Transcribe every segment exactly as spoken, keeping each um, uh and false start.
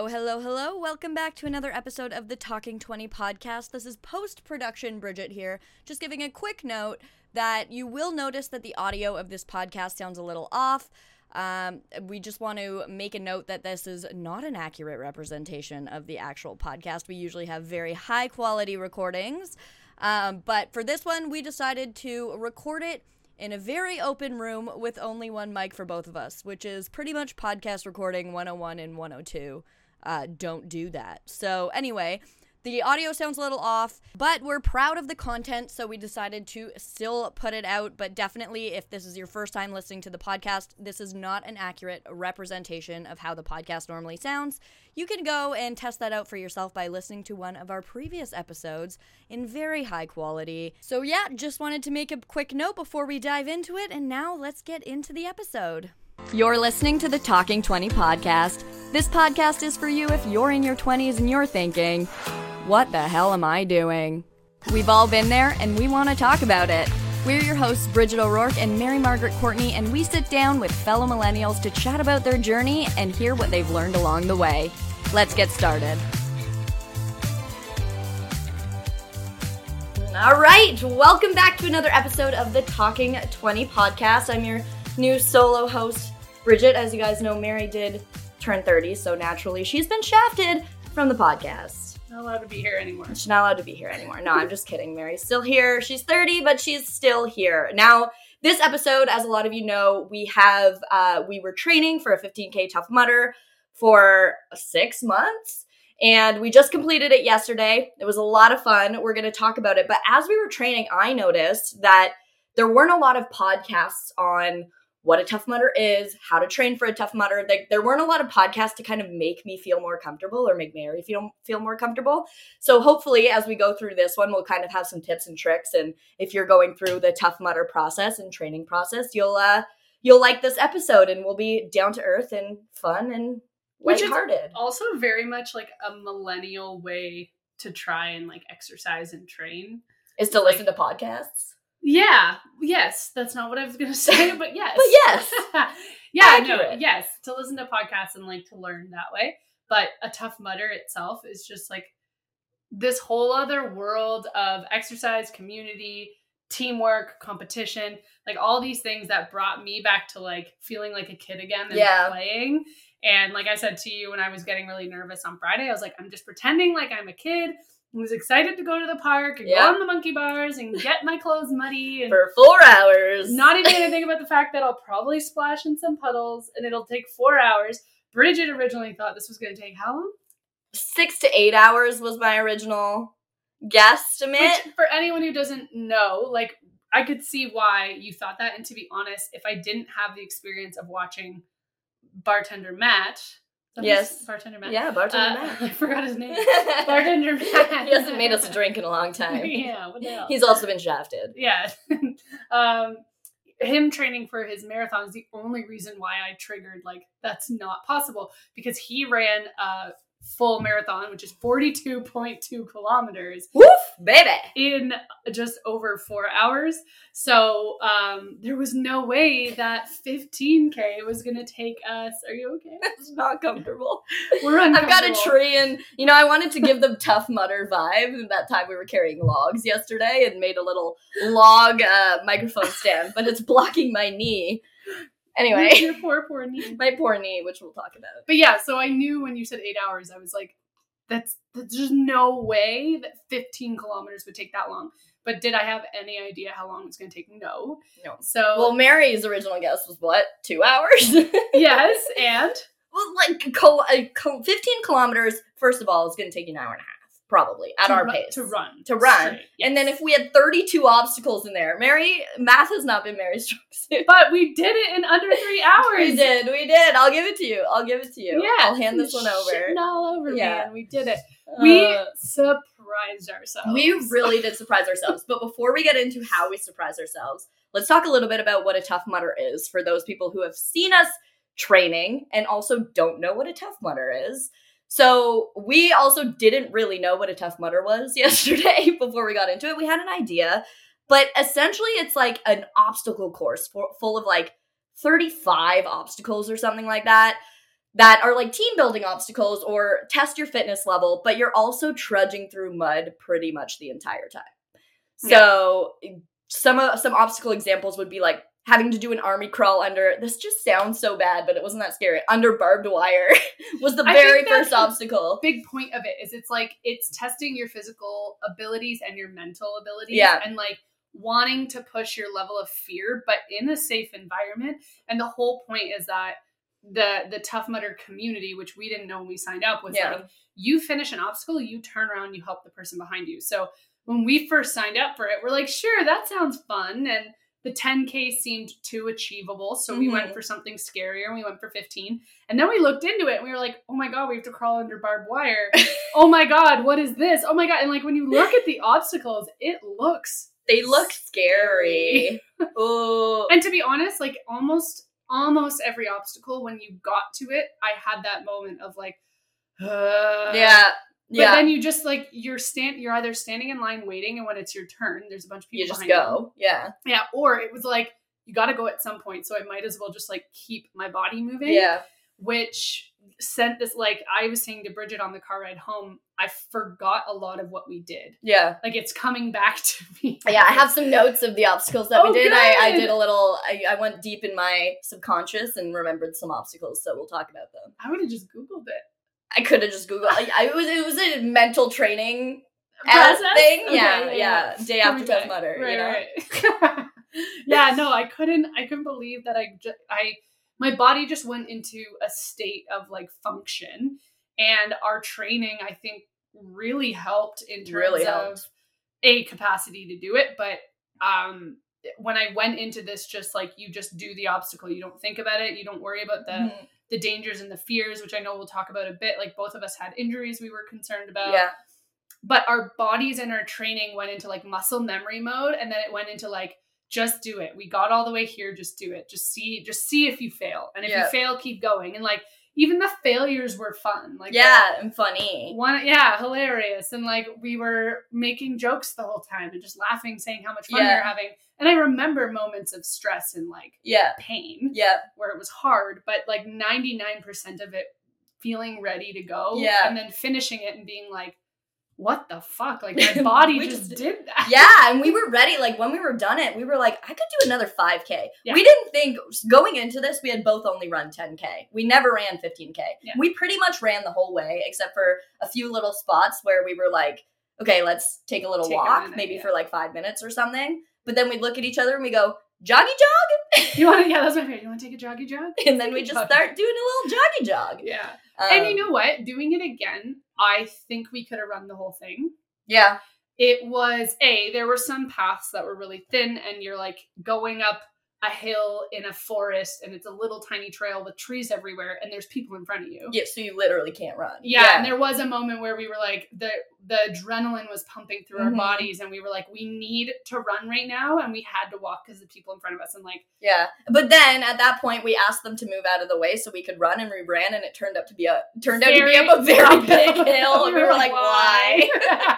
Hello, hello, hello. Welcome back to another episode of the Talking twenty podcast. This is post-production Bridget here. Just giving a quick note that you will notice that the audio of this podcast sounds a little off. Um, we just want to make a note that this is not an accurate representation of the actual podcast. We usually have very high quality recordings. Um, but for this one, we decided to record it in a very open room with only one mic for both of us, which is pretty much podcast recording one oh one and one oh two. Uh, don't do that. So anyway, the audio sounds a little off, but we're proud of the content, so we decided to still put it out. But definitely, if this is your first time listening to the podcast, this is not an accurate representation of how the podcast normally sounds. You can go and test that out for yourself by listening to one of our previous episodes in very high quality. So yeah, just wanted to make a quick note before we dive into it, and now let's get into the episode. You're listening to the Talking twenty podcast. This podcast is for you if you're in your twenties and you're thinking, what the hell am I doing? We've all been there, and we want to talk about it. We're your hosts, Bridget O'Rourke and Mary Margaret Courtney, and we sit down with fellow millennials to chat about their journey and hear what they've learned along the way. Let's get started. All right, welcome back to another episode of the Talking twenty podcast. I'm your new solo host, Bridget. As you guys know, Mary did turn thirty, so naturally she's been shafted from the podcast. Not allowed to be here anymore. She's not allowed to be here anymore. No, I'm just kidding. Mary's still here. She's thirty, but she's still here. Now, this episode, as a lot of you know, we have, uh, we were training for a fifteen K Tough Mudder for six months, and we just completed it yesterday. It was a lot of fun. We're going to talk about it, but as we were training, I noticed that there weren't a lot of podcasts on what a Tough Mudder is, how to train for a Tough Mudder. Like, there weren't a lot of podcasts to kind of make me feel more comfortable or make Mary feel feel more comfortable. So hopefully, as we go through this one, we'll kind of have some tips and tricks. And if you're going through the Tough Mudder process and training process, you'll uh you'll like this episode, and we'll be down to earth and fun and lighthearted. Which is also very much like a millennial way to try and like exercise and train. Is to like, listen to podcasts. Yeah. Yes. That's not what I was going to say, but yes. But yes. yeah. Accurate. No. Yes. To listen to podcasts and like to learn that way. But a Tough Mudder itself is just like this whole other world of exercise, community, teamwork, competition, like all these things that brought me back to like feeling like a kid again and yeah. playing. And like I said to you when I was getting really nervous on Friday, I was like, I'm just pretending like I'm a kid. I was excited to go to the park and yeah. go on the monkey bars and get my clothes muddy. And for four hours. Not even going to think about the fact that I'll probably splash in some puddles and it'll take four hours. Bridget originally thought this was going to take how long? Six to eight hours was my original guesstimate. Which, for anyone who doesn't know, like, I could see why you thought that. And to be honest, if I didn't have the experience of watching Bartender Matt... Yes. Bartender Matt. Yeah, Bartender uh, Matt. I forgot his name. Bartender Matt. He hasn't made us a drink in a long time. Yeah, what the hell? He's also been shafted. Yeah. um, him training for his marathon is the only reason why I triggered, like, that's not possible. Because he ran a full marathon, which is forty-two point two kilometers. Woof, baby! In just over four hours. So um, there was no way that fifteen K was going to take us. Are you okay? It's not comfortable. We're uncomfortable. I've got a tree, and, you know, I wanted to give the Tough Mudder vibe. That time we were carrying logs yesterday and made a little log uh, microphone stand, but it's blocking my knee. Anyway. Your poor, poor knee. My poor knee, which we'll talk about. But yeah, so I knew when you said eight hours, I was like, that's, that's just no way that fifteen kilometers would take that long. But did I have any idea how long it was going to take? No. No. So. Well, Mary's original guess was what? Two hours? Yes, and? Well, like, co- co- fifteen kilometers, first of all, is going to take you an hour and a half. Probably, at our ru- pace. To run. To run. Straight, yes. And then if we had thirty-two obstacles in there, Mary, math has not been Mary's strong suit. But we did it in under three hours. We did, we did. I'll give it to you. I'll give it to you. Yeah. I'll hand this one over. Shitting all over yeah. me, and we did it. We uh, surprised ourselves. We really did surprise ourselves. But before we get into how we surprise ourselves, let's talk a little bit about what a Tough Mudder is for those people who have seen us training and also don't know what a Tough Mudder is. So we also didn't really know what a Tough Mudder was yesterday before we got into it. We had an idea, but essentially it's like an obstacle course for, full of like thirty-five obstacles or something like that that are like team building obstacles or test your fitness level, but you're also trudging through mud pretty much the entire time. So yeah. some uh, some obstacle examples would be like having to do an army crawl under, this just sounds so bad, but it wasn't that scary, under barbed wire was the very first obstacle. Big point of it is it's like, it's testing your physical abilities and your mental abilities. Yeah. And like wanting to push your level of fear, but in a safe environment. And the whole point is that the the Tough Mudder community, which we didn't know when we signed up, was yeah. like, you finish an obstacle, you turn around, you help the person behind you. So when we first signed up for it, we're like, sure, that sounds fun. And the ten K seemed too achievable. So mm-hmm. we went for something scarier and we went for fifteen. And then we looked into it and we were like, oh my God, we have to crawl under barbed wire. Oh my God, what is this? Oh my God. And like, when you look at the obstacles, it looks They look scary. Oh. And to be honest, like almost almost every obstacle, when you got to it, I had that moment of like, uh, yeah. But yeah. then you just like, you're stand, you're either standing in line waiting, and when it's your turn, there's a bunch of people you just behind go. you. Yeah. Yeah. Or it was like, you got to go at some point. So I might as well just like keep my body moving. Yeah. Which sent this, like I was saying to Bridget on the car ride home, I forgot a lot of what we did. Yeah. Like it's coming back to me. Yeah, I have some notes of the obstacles that oh, we did. I, I good. did a little, I, I went deep in my subconscious and remembered some obstacles, so we'll talk about them. I would have just Googled it. I could have just Googled I, I it was it was a mental training process thing. okay, Yeah, yeah, yeah. yeah. Day after Tough Mudder. Right, you know? right. yeah, no, I couldn't I couldn't believe that I just I my body just went into a state of like function, and our training I think really helped in terms really of helped. a capacity to do it, but um when I went into this, just like you just do the obstacle, you don't think about it, you don't worry about the mm-hmm. the dangers and the fears, which I know we'll talk about a bit. Like both of us had injuries we were concerned about. Yeah. But our bodies and our training went into like muscle memory mode, and then it went into like, just do it. We got all the way here, just do it. Just see, just see if you fail. And if yeah. you fail, keep going. And like even the failures were fun. Like yeah, the, and funny. One yeah, hilarious. And like we were making jokes the whole time and just laughing, saying how much fun yeah. we were having. And I remember moments of stress and like yeah. pain. Yeah. Where it was hard, but like ninety-nine percent of it feeling ready to go. Yeah. And then finishing it and being like, what the fuck? Like my body just, just did that. Yeah. And we were ready. Like when we were done it, we were like, I could do another five K. Yeah. We didn't think going into this, we had both only run ten K. We never ran fifteen K. Yeah. We pretty much ran the whole way, except for a few little spots where we were like, okay, let's take a little take walk, a minute, maybe yeah. for like five minutes or something. But then we'd look at each other and we go, joggy jog? You want to, yeah, that's my favorite. You want to take a joggy jog? And then we just joggy. start doing a little joggy jog. Yeah. Um, and you know what? Doing it again, I think we could have run the whole thing. Yeah. It was, A, there were some paths that were really thin, and you're like going up a hill in a forest, and it's a little tiny trail with trees everywhere, and there's people in front of you. Yeah, so you literally can't run. Yeah, yeah. And there was a moment where we were like, the the adrenaline was pumping through mm-hmm. our bodies, and we were like, we need to run right now, and we had to walk because the people in front of us, and like... Yeah, but then at that point, we asked them to move out of the way so we could run, and we ran, and it turned up to be a turned very, out to be up a very big hill, and we were like, why?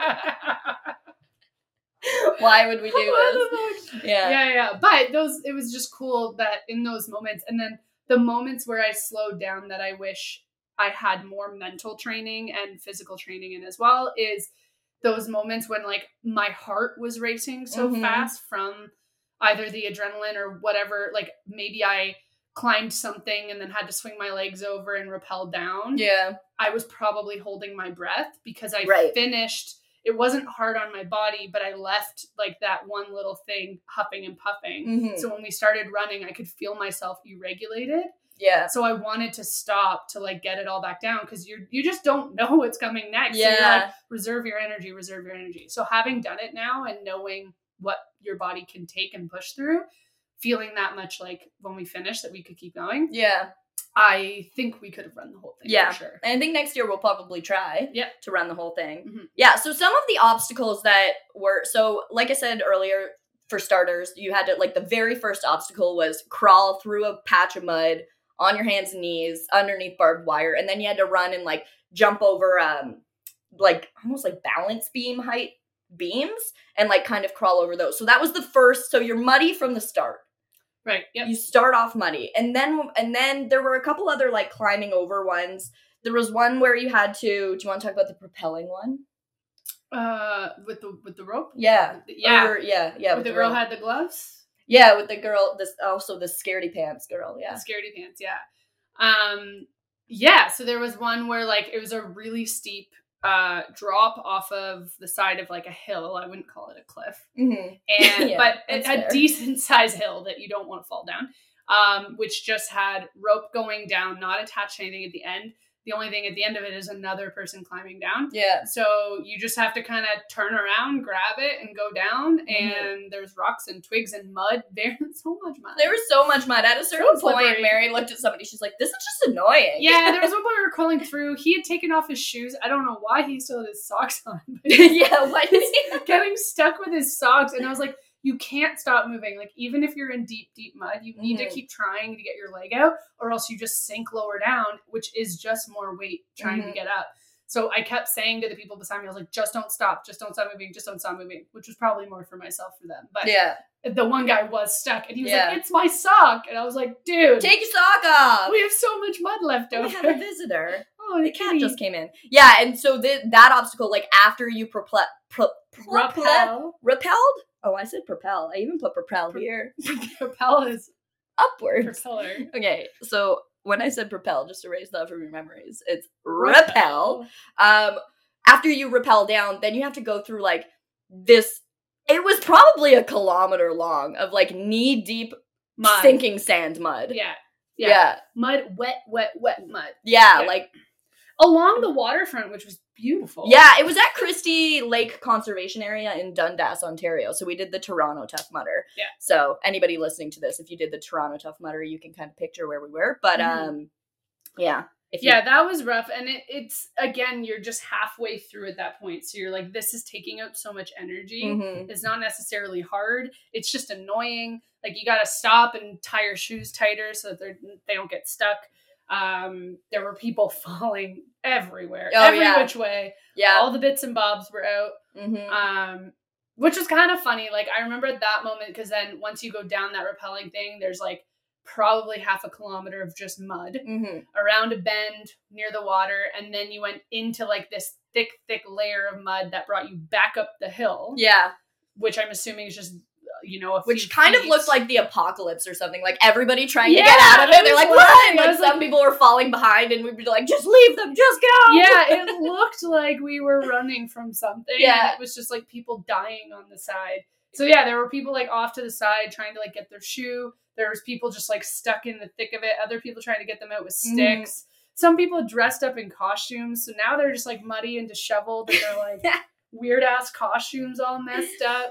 Why would we do this? Yeah. Yeah, yeah. But those, it was just cool that in those moments, and then the moments where I slowed down that I wish I had more mental training and physical training in as well, is those moments when like my heart was racing so mm-hmm. fast from either the adrenaline or whatever. Like maybe I climbed something and then had to swing my legs over and rappel down. Yeah. I was probably holding my breath because I right. finished. It wasn't hard on my body, but I left like that one little thing huffing and puffing. Mm-hmm. So when we started running, I could feel myself deregulated. Yeah. So I wanted to stop to like get it all back down, because you you just don't know what's coming next. Yeah. So you're like, reserve your energy, reserve your energy. So having done it now and knowing what your body can take and push through, feeling that much like when we finished that we could keep going. Yeah. I think we could have run the whole thing. Yeah, for sure. And I think next year we'll probably try yep. to run the whole thing. Mm-hmm. Yeah, so some of the obstacles that were, so like I said earlier, for starters, you had to, like the very first obstacle was crawl through a patch of mud on your hands and knees underneath barbed wire. And then you had to run and like jump over, um, like almost like balance beam height beams and like kind of crawl over those. So that was the first, so you're muddy from the start. Right. Yep. You start off muddy. And then and then there were a couple other like climbing over ones. There was one where you had to, do you want to talk about the propelling one? Uh, with the with the rope? Yeah. Yeah. Or, yeah, yeah. With the girl had the gloves? Yeah, with the girl, this also the scaredy pants girl, yeah. The scaredy pants, yeah. Um, yeah, so there was one where, like, it was a really steep uh, drop off of the side of, like, a hill. I wouldn't call it a cliff. Mm-hmm. And Yeah, But that's a, a fair. decent-sized hill that you don't want to fall down, um, which just had rope going down, not attached to anything at the end. The only thing at the end of it is another person climbing down. Yeah. So you just have to kind of turn around, grab it, and go down. Mhm. And there's rocks and twigs and mud. There's so much mud. There was so much mud. At a certain So point, slippery. Mary looked at somebody. She's like, "This is just annoying." Yeah, there was one point we were crawling through. He had taken off his shoes. I don't know why he still had his socks on. But yeah. Why did he? getting stuck with his socks. And I was like, you can't stop moving. Like, even if you're in deep, deep mud, you need Mhm. to keep trying to get your leg out, or else you just sink lower down, which is just more weight trying Mhm. to get up. So I kept saying to the people beside me, I was like, just don't stop. Just don't stop moving. Just don't stop moving, which was probably more for myself for them. But Yeah. the one guy was stuck, and he was Yeah. like, it's my sock. And I was like, dude, Take your sock off. we have so much mud left We over. have a visitor. Oh, The cat just came in. Yeah, and so the, that obstacle, like after you prople- pro- propel, Rappel. repelled? Oh, I said propel. I even put propel Pro- here. Propel is Upwards. propeller. Okay, so when I said propel, just erase that from your memories, it's repel. Um, after you rappel down, then you have to go through like this. It was probably a kilometer long of like knee deep Mud. sinking sand mud. Yeah. Yeah. Yeah. Yeah. Mud, wet, wet, wet mud. Yeah, Yeah. like Along the waterfront, which was beautiful. yeah, it was at Christie Lake Conservation Area in Dundas, Ontario. So we did the Toronto Tough Mudder. Yeah. So anybody listening to this, if you did the Toronto Tough Mudder, you can kind of picture where we were. But Mhm. um, yeah. If you- Yeah, that was rough. And it, it's, again, you're just halfway through at that point. So you're like, this is taking up so much energy. Mhm. It's not necessarily hard. It's just annoying. Like, you got to stop and tie your shoes tighter so that they're, they don't get stuck. Um, there were people falling everywhere, Oh, every yeah. which way. Yeah. All the bits and bobs were out. Mhm. Um, which was kind of funny. Like, I remember at that moment, because then once you go down that rappelling thing, there's like probably half a kilometer of just mud Mhm. around a bend near the water, and then you went into like this thick, thick layer of mud that brought you back up the hill. Yeah. Which I'm assuming is just, you know, a Which few kind of feet. looked like the apocalypse or something. Like everybody trying Yeah, to get out of it it. They're was like, like- run! I Like was some like- people were falling behind and we'd be like, just leave them, just go! Yeah, it looked like we were running from something. Yeah. And it was just like people dying on the side. So yeah, there were people like off to the side trying to like get their shoe. There was people just like stuck in the thick of it. Other people trying to get them out with Mhm. sticks. Some people dressed up in costumes. So now they're just like muddy and disheveled. And they're like weird ass costumes all messed up.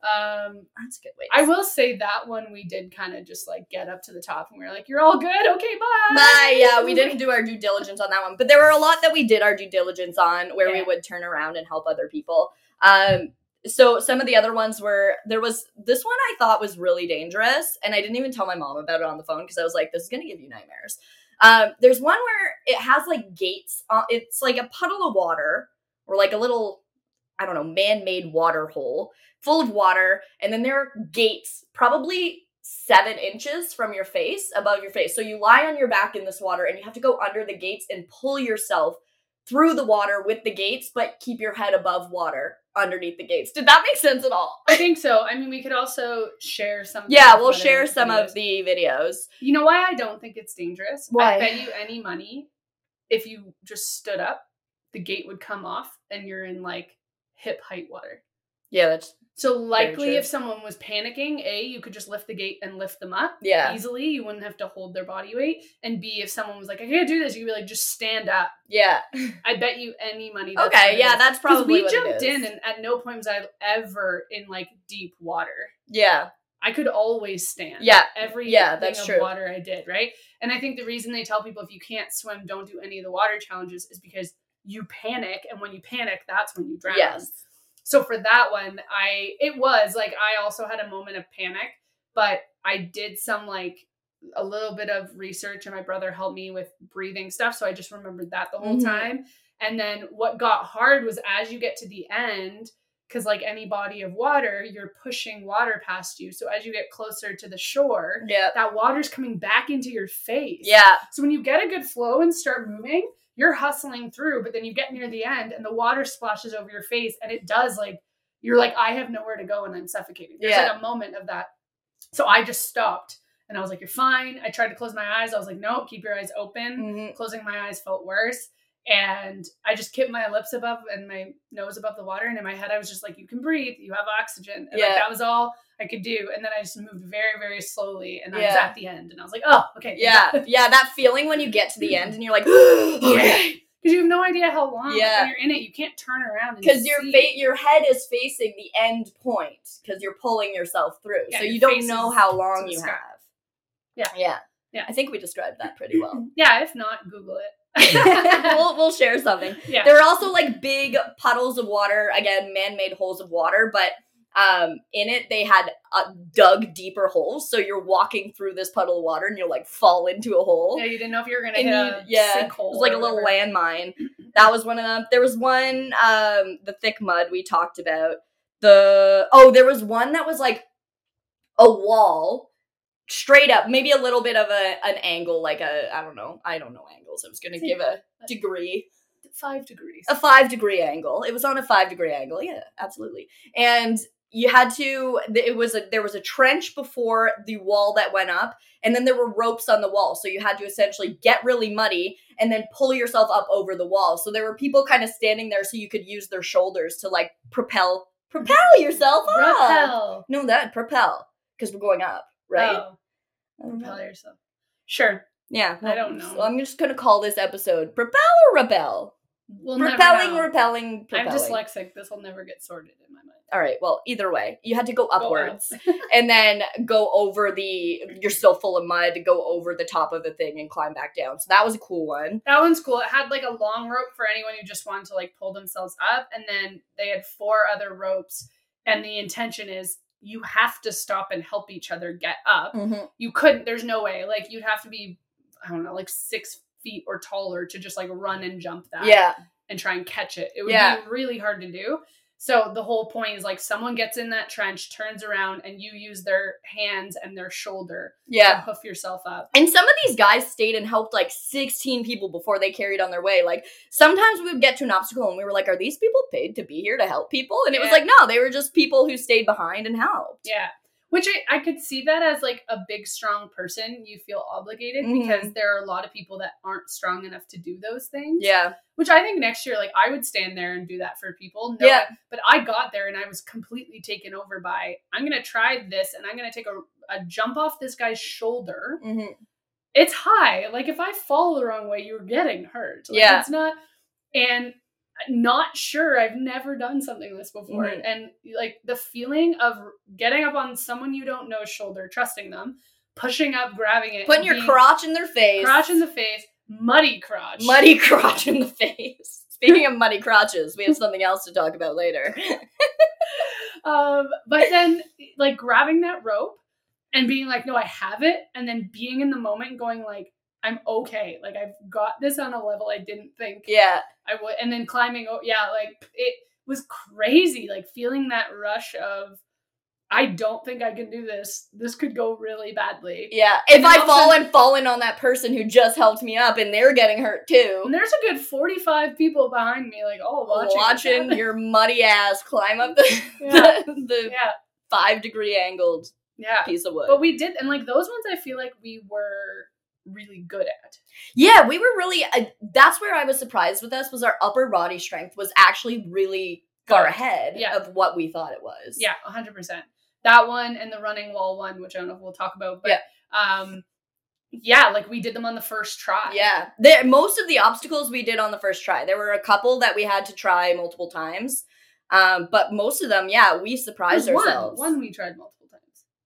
Um, That's a good way. I will say that one we did kind of just like get up to the top and we were like, you're all good? Okay, bye. Bye. Yeah, we didn't do our due diligence on that one, but there were a lot that we did our due diligence on where we Yeah. would turn around and help other people. Um, so some of the other ones were, there was, this one I thought was really dangerous, and I didn't even tell my mom about it on the phone because I was like, this is going to give you nightmares. Um, there's one where it has like gates, uh, it's like a puddle of water, or like a little, I don't know, man-made water hole full of water, and then there are gates, probably seven inches from your face, above your face. So you lie on your back in this water, and you have to go under the gates and pull yourself through the water with the gates, but keep your head above water underneath the gates. Did that make sense at all? I think so. I mean, we could also share some. of the Yeah, stuff we'll about share it in some videos. of the videos. You know why I don't think it's dangerous? Why? I bet you any money, if you just stood up, the gate would come off and you're in like hip height water. Yeah, that's, So likely true. if someone was panicking, A, you could just lift the gate and lift them up yeah, easily. You wouldn't have to hold their body weight. And B, if someone was like, I can't do this, you'd be like, just stand up. yeah. I bet you any money. That's what Okay, it yeah, is. that's 'Cause probably we what jumped it is. in and at no point was I ever in like deep water. Yeah, I could always stand. yeah, Every Yeah, thing that's of true. water I did, right? And I think the reason they tell people if you can't swim, don't do any of the water challenges is because you panic, and when you panic, that's when you drown. yes. So for that one, I it was like I also had a moment of panic, but I did some like a little bit of research, and my brother helped me with breathing stuff, so I just remembered that the whole Mhm. time. And then what got hard was as you get to the end, because like any body of water, you're pushing water past you. So as you get closer to the shore, Yeah. that water's coming back into your face. Yeah. So when you get a good flow and start moving, you're hustling through, but then you get near the end and the water splashes over your face, and it does like, you're like, I have nowhere to go and I'm suffocating. There's Yeah. like a moment of that. So I just stopped and I was like, you're fine. I tried to close my eyes. I was like, no, keep your eyes open. Mm-hmm. Closing my eyes felt worse. And I just kept my lips above and my nose above the water. And in my head, I was just like, you can breathe. You have oxygen. And Yeah. like, that was all I could do. And then I just moved very, very slowly. And I was Yeah. at the end. And I was like, oh, okay. Yeah. Yeah. That feeling when you get to the end and you're like, okay. Because you have no idea how long Yeah. when you're in it. You can't turn around. Because your see. fa- your head is facing the end point because you're pulling yourself through. Yeah, so your you don't face know is how to long the you sky. have. Yeah. Yeah. Yeah. I think we described that pretty well. Yeah, if not, Google it. we'll, we'll share something. Yeah. There are also like big puddles of water, again, man-made holes of water, but um, in it they had uh, dug deeper holes. So you're walking through this puddle of water and you'll like fall into a hole. Yeah, you didn't know if you were going to And hit you- a yeah, sinkhole. it was like a or little whatever. landmine. That was one of them. There was one, um, the thick mud we talked about. The oh, there was one that was like a wall, straight up, maybe a little bit of a an angle, like a I don't know, I don't know angles. I was gonna give a degree, Five degrees. a five degree angle. It was on a five degree angle. Yeah, absolutely. And you had to. It was a there was a trench before the wall that went up. And then there were ropes on the wall. So you had to essentially get really muddy and then pull yourself up over the wall. So there were people kind of standing there so you could use their shoulders to like propel, propel yourself up. Rappel. No, that, propel. Because we're going up, right? Oh, I don't know. propel yourself. Sure. Yeah. I don't know. So I'm just going to call this episode Propel or Repel? We'll never Propelling, know. repelling, propelling. I'm dyslexic. This will never get sorted in my mind. All right, well, either way, you had to go Go up. upwards and then go over the, you're still full of mud, go over the top of the thing and climb back down. So that was a cool one. That one's cool. It had like a long rope for anyone who just wanted to like pull themselves up. And then they had four other ropes. And the intention is you have to stop and help each other get up. Mm-hmm. You couldn't, there's no way. Like you'd have to be, I don't know, like six feet or taller to just like run and jump that. Yeah. And try and catch it. It would Yeah. be really hard to do. So the whole point is like someone gets in that trench, turns around, and you use their hands and their shoulder Yeah. to hoof yourself up. And some of these guys stayed and helped like sixteen people before they carried on their way. Like sometimes we would get to an obstacle and we were like, are these people paid to be here to help people? And it was Yeah. like, no, they were just people who stayed behind and helped. Yeah. Which I, I could see that as like a big, strong person. You feel obligated Mhm. because there are a lot of people that aren't strong enough to do those things. Yeah. Which I think next year, like I would stand there and do that for people. No, Yeah. But I got there and I was completely taken over by, I'm going to try this and I'm going to take a, a jump off this guy's shoulder. Mm-hmm. It's high. Like if I fall the wrong way, you're getting hurt. Like, Yeah. It's not, and not sure. I've never done something like this before. Mhm. And like the feeling of getting up on someone you don't know's shoulder, trusting them, pushing up, grabbing it, Putting and your being- crotch in their face. crotch in the face, muddy crotch. Muddy crotch in the face. Speaking of muddy crotches, we have something else to talk about later. Um, but then like grabbing that rope and being like, no, I have it. And then being in the moment and going like, I'm okay. Like I've got this on a level I didn't think Yeah. I would. And then climbing, oh yeah, like it was crazy. Like feeling that rush of, I don't think I can do this. This could go really badly. Yeah. If And I also- fall and fallen on that person who just helped me up and they're getting hurt too. And there's a good forty-five people behind me, like, oh, watching. Watching your muddy ass climb up the, Yeah. the, the Yeah. five degree angled Yeah. piece of wood. But we did, and like those ones I feel like we were really good at. Yeah, we were really, uh, that's where I was surprised with us, was our upper body strength was actually really far Good. ahead Yeah. of what we thought it was. Yeah, one hundred percent. That one and the running wall one, which I don't know if we'll talk about, but Yeah. um, yeah, like we did them on the first try. Yeah. There, most of the obstacles we did on the first try. There were a couple that we had to try multiple times. Um, but most of them, yeah, we There's surprised one, ourselves. one we tried multiple times.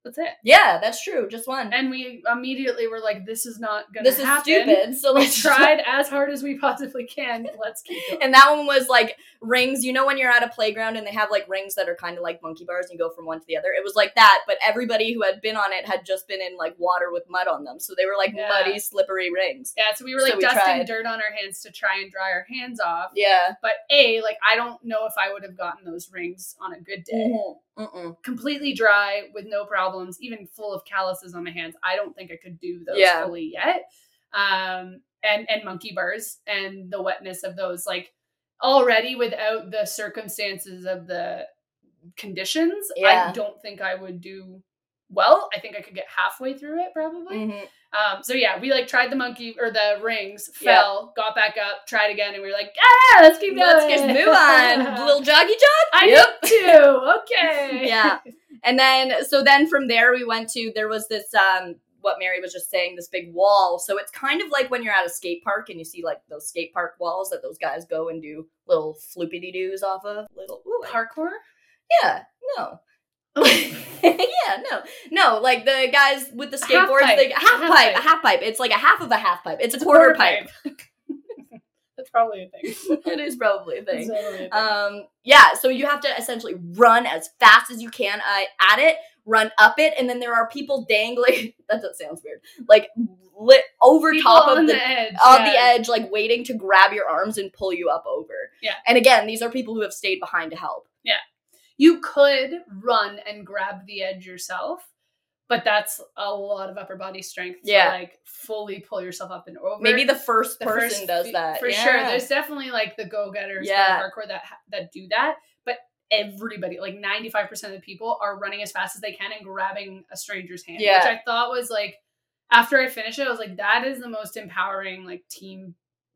That's it. Yeah, that's true. Just one. And we immediately were like, this is not going This to is happen. stupid. So We let's tried as hard as we possibly can. Let's keep going. And that one was like rings. You know when you're at a playground and they have like rings that are kind of like monkey bars and you go from one to the other? It was like that, but everybody who had been on it had just been in like water with mud on them. So they were like Yeah. muddy, slippery rings. Yeah, so we were like So we dusting tried. dirt on our hands to try and dry our hands off. Yeah. But A, like, I don't know if I would have gotten those rings on a good day. Mm-hmm. Mm-mm. Completely dry with no problems, even full of calluses on my hands. I don't think I could do those Yeah. fully yet. Um, and, and monkey bars and the wetness of those, like, already without the circumstances of the conditions, Yeah. I don't think I would do well. I think I could get halfway through it probably. Mm-hmm. Um, so yeah, we like tried the monkey or the rings, Yeah. fell, got back up, tried again, and we were like, ah, let's keep going. Let's just move on. Little joggy jog? I Yep. did too. Okay. Yeah. And then, so then from there we went to, there was this, um, what Mary was just saying, this big wall. So it's kind of like when you're at a skate park and you see like those skate park walls that those guys go and do little floopity-doos off of. Little ooh, I- Parkour? Yeah, no. yeah, no. No, like the guys with the A half skateboards, pipe. like a half, A half pipe, pipe. a half pipe. It's like a half of a half pipe. It's a It's a quarter, quarter pipe. That's probably a thing. It is probably a thing. It's totally a thing. Um, yeah, so you have to essentially run as fast as you can uh, at it, run up it, and then there are people dangling. That does sounds weird. Like lit over People top on of the, the edge. on yeah. the edge, like waiting to grab your arms and pull you up over. Yeah. And again, these are people who have stayed behind to help. You could run and grab the edge yourself, but that's a lot of upper body strength to Yeah. like fully pull yourself up and over. Maybe the first The person first does fe- that. for Yeah. sure. There's definitely like the go-getters, Yeah. yeah, hardcore that ha- that do that, but everybody, like ninety-five percent of the people, are running as fast as they can and grabbing a stranger's hand, Yeah. which I thought was like, after I finished it, I was like, that is the most empowering like team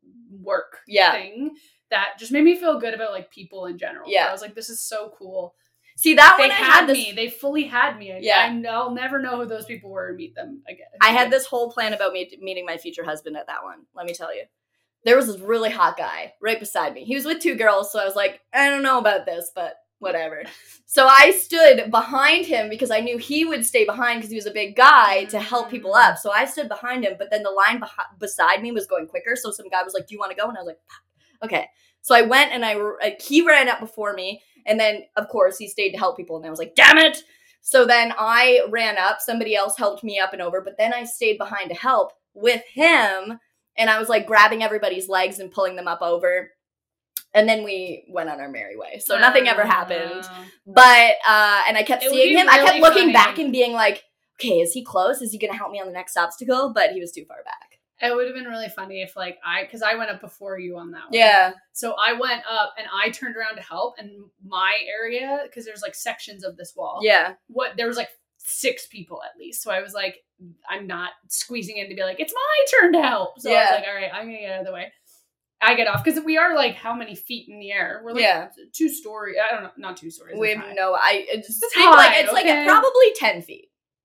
work Yeah. thing that just made me feel good about like people in general. Yeah. I was like, this is so cool. See, that They one I had, had this. me. They fully had me. I, Yeah. I, I'll never know who those people were and meet them again. I had this whole plan about me meeting my future husband at that one. Let me tell you. There was this really hot guy right beside me. He was with two girls, so I was like, I don't know about this, but whatever. So I stood behind him because I knew he would stay behind because he was a big guy to help people up. So I stood behind him, but then the line beh- beside me was going quicker. So some guy was like, do you want to go? And I was like, okay. So I went and I, like, he ran up before me. And then, of course, he stayed to help people. And I was like, damn it. So then I ran up. Somebody else helped me up and over. But then I stayed behind to help with him. And I was like grabbing everybody's legs and pulling them up over. And then we went on our merry way. So nothing ever happened. Uh, But, uh, and I kept It would seeing be him. I kept really looking funny. back and being like, okay, is he close? Is he going to help me on the next obstacle? But he was too far back. It would have been really funny if, like, I, because I went up before you on that one. Yeah. So I went up and I turned around to help, and my area, because there's like sections of this wall. Yeah. What there was like six people at least. So I was like, I'm not squeezing in to be like, it's my turn to help. So I Yeah. was like, all right, I'm gonna get out of the way. I get off because we are like how many feet in the air? We're like Yeah. two story. I don't know, not two stories. We it's have high. no, I, it's, It's think like, high, it's like okay? probably ten feet.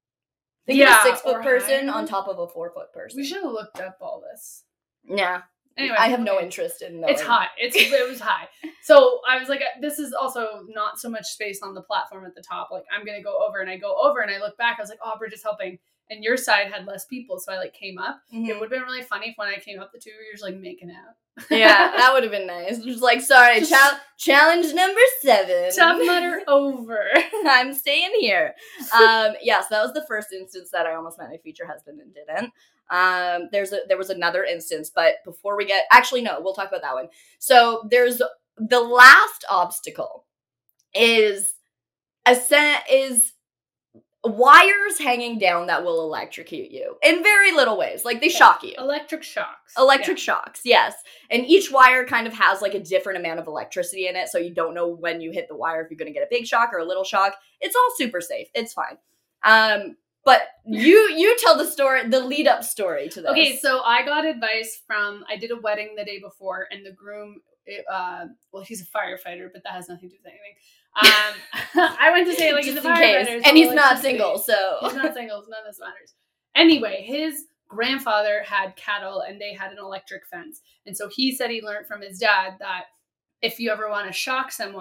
Think Yeah, of a six foot or person higher. on top of a four foot person. We should have looked up all this. Yeah. Anyway, I have no okay. interest in knowing. It's high. It's it was high. So I was like, this is also not so much space on the platform at the top. Like I'm gonna go over, and I go over, and I look back. I was like, oh, Bridget's helping, and your side had less people, so I like came up. Mhm. It would have been really funny if when I came up, the two of you were just like making out. Yeah, that would have been nice. Just like, sorry, chal- challenge number seven. Tough Mudder over. I'm staying here. Um, yeah, so that was the first instance that I almost met my future husband and didn't. Um, there's a, there was another instance, but before we get, actually, no, we'll talk about that one. So there's the last obstacle is a is wires hanging down that will electrocute you in very little ways. Like they shock you. Electric shocks. Electric shocks, yes. And each wire kind of has like a different amount of electricity in it, so you don't know when you hit the wire if you're going to get a big shock or a little shock. It's all super safe. It's fine. Um, but you you tell the story, the lead up story to this. Okay, so I got advice from, I did a wedding the day before, and the groom, uh, well, he's a firefighter, but that has nothing to do with anything. Um, I went to say, like, he's a Just in case. firefighter. so And he's like, not just single, say- so He's not single, so none of this matters. Anyway, his grandfather had cattle, and they had an electric fence. And so he said he learned from his dad that if you ever want to shock someone,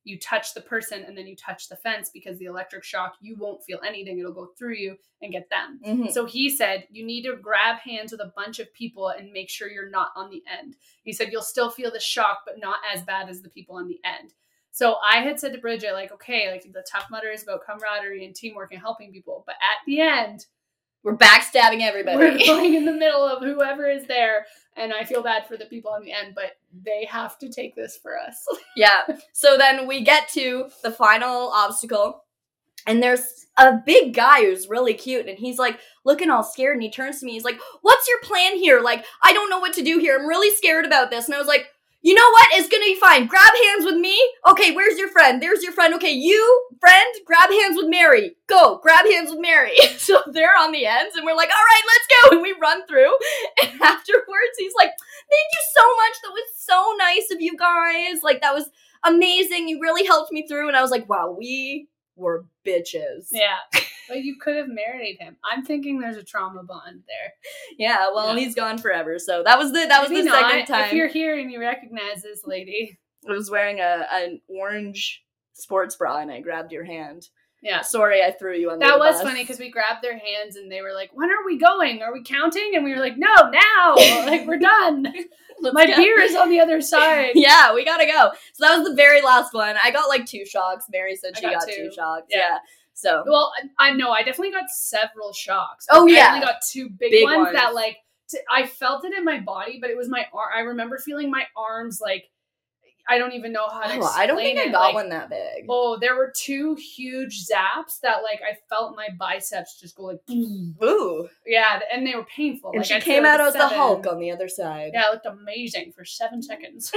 you touch the person and then you touch the fence, because the electric shock, you won't feel anything. It'll go through you and get them. Mm-hmm. So he said, you need to grab hands with a bunch of people and make sure you're not on the end. He said, you'll still feel the shock, but not as bad as the people on the end. So I had said to Bridget, like, okay, like the Tough Mudder is about camaraderie and teamwork and helping people. But at the end, we're backstabbing everybody. We're going in the middle of whoever is there. And I feel bad for the people on the end, but they have to take this for us. Yeah. So then we get to the final obstacle. And there's a big guy who's really cute. And he's like looking all scared. And he turns to me. He's like, what's your plan here? Like, I don't know what to do here. I'm really scared about this. And I was like, you know what? It's gonna be fine. Grab hands with me. Okay, where's your friend? There's your friend. Okay, you, friend, grab hands with Mary. Go, grab hands with Mary. So they're on the ends, and we're like, all right, let's go. And we run through. And afterwards, he's like, thank you so much. That was so nice of you guys. Like, that was amazing. You really helped me through. And I was like, wow, we were bitches. Yeah. But you could have married him. I'm thinking there's a trauma bond there. Yeah, well, Yeah. he's gone forever. So that was the that was Maybe the not. second time. If you're here and you recognize this lady. I was wearing a an orange sports bra and I grabbed your hand. Yeah. Sorry, I threw you on the That was bus. funny because we grabbed their hands and they were like, when are we going? Are we counting? And we were like, no, now. Like, we're done. My go. beer is on the other side. Yeah, we gotta go. So that was the very last one. I got like two shocks. Mary said I she got got, two. two shocks. Yeah. Yeah. So Well, I know I definitely got several shocks. Oh, I yeah. only got two big, Big ones, ones. that like t- I felt it in my body, but it was my arm. I remember feeling my arms like I don't even know how to oh, explain I don't think it. I got like, one that big. Oh, there were two huge zaps that like I felt my biceps just go like Ooh. yeah, and they were painful. And like, she I'd say, came like, out a as the seven. Hulk on the other side. Yeah, it looked amazing for seven seconds.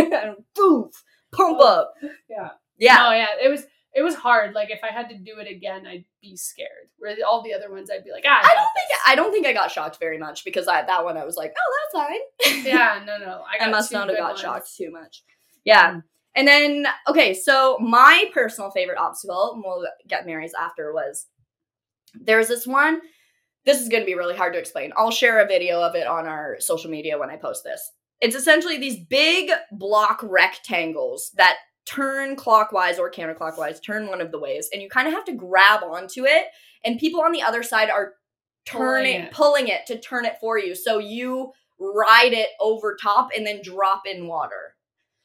Boof. Pump Oh. up. Yeah. Yeah. Oh yeah, it was it was hard. Like if I had to do it again, I'd be scared. Where all the other ones, I'd be like, ah, I, I got don't think I don't think I got shocked very much because I that one I was like, oh, that's fine. this. Yeah, no, no. I, got I must two not have good got ones. shocked too much. Yeah. Mm. And then, okay, so my personal favorite obstacle, and we'll get Mary's after, was there's this one. This is going to be really hard to explain. I'll share a video of it on our social media when I post this. It's essentially these big block rectangles that turn clockwise or counterclockwise, turn one of the ways, and you kind of have to grab onto it, and people on the other side are turning, Pulling it. pulling it to turn it for you. So you ride it over top and then drop in water.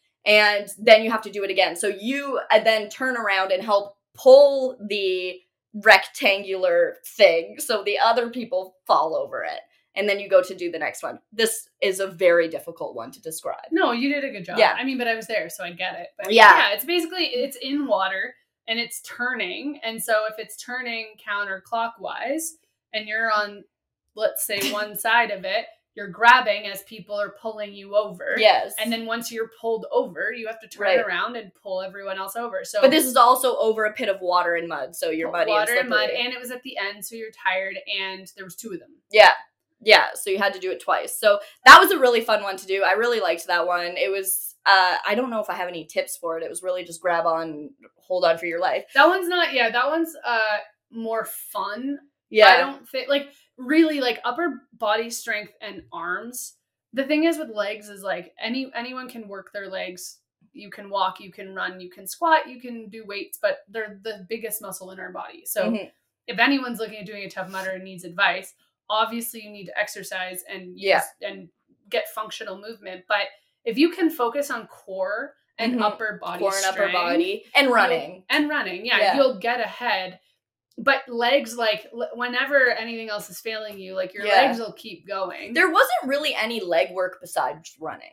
And then you have to do it again. So you uh, then turn around and help pull the rectangular thing so the other people fall over it. And then you go to do the next one. This is a very difficult one to describe. No, you did a good job. Yeah. I mean, but I was there, so I get it. But Yeah. yeah, it's basically it's in water and it's turning. And so if it's turning counterclockwise and you're on, let's say, one side of it, you're grabbing as people are pulling you over. Yes. And then once you're pulled over, you have to turn Right. around and pull everyone else over. So But this is also over a pit of water and mud, so you're muddy water and and mud, slippery. and it was at the end, so you're tired, and there was two of them. Yeah. Yeah, so you had to do it twice. So that was a really fun one to do. I really liked that one. It was, uh, I don't know if I have any tips for it. It was really just grab on, hold on for your life. That one's not, yeah, that one's uh more fun. Yeah. I don't think, like, really, like, upper body strength and arms. The thing is with legs is, like, any anyone can work their legs. You can walk, you can run, you can squat, you can do weights, but they're the biggest muscle in our body. So Mhm. if anyone's looking at doing a Tough Mudder and needs advice, obviously you need to exercise and use, Yeah. and get functional movement. But if you can focus on core and Mhm. upper body Core and upper strength, body. And running. and running, yeah, Yeah. you'll get ahead. But legs, like, l- whenever anything else is failing you, like, your Yeah. legs will keep going. There wasn't really any leg work besides running.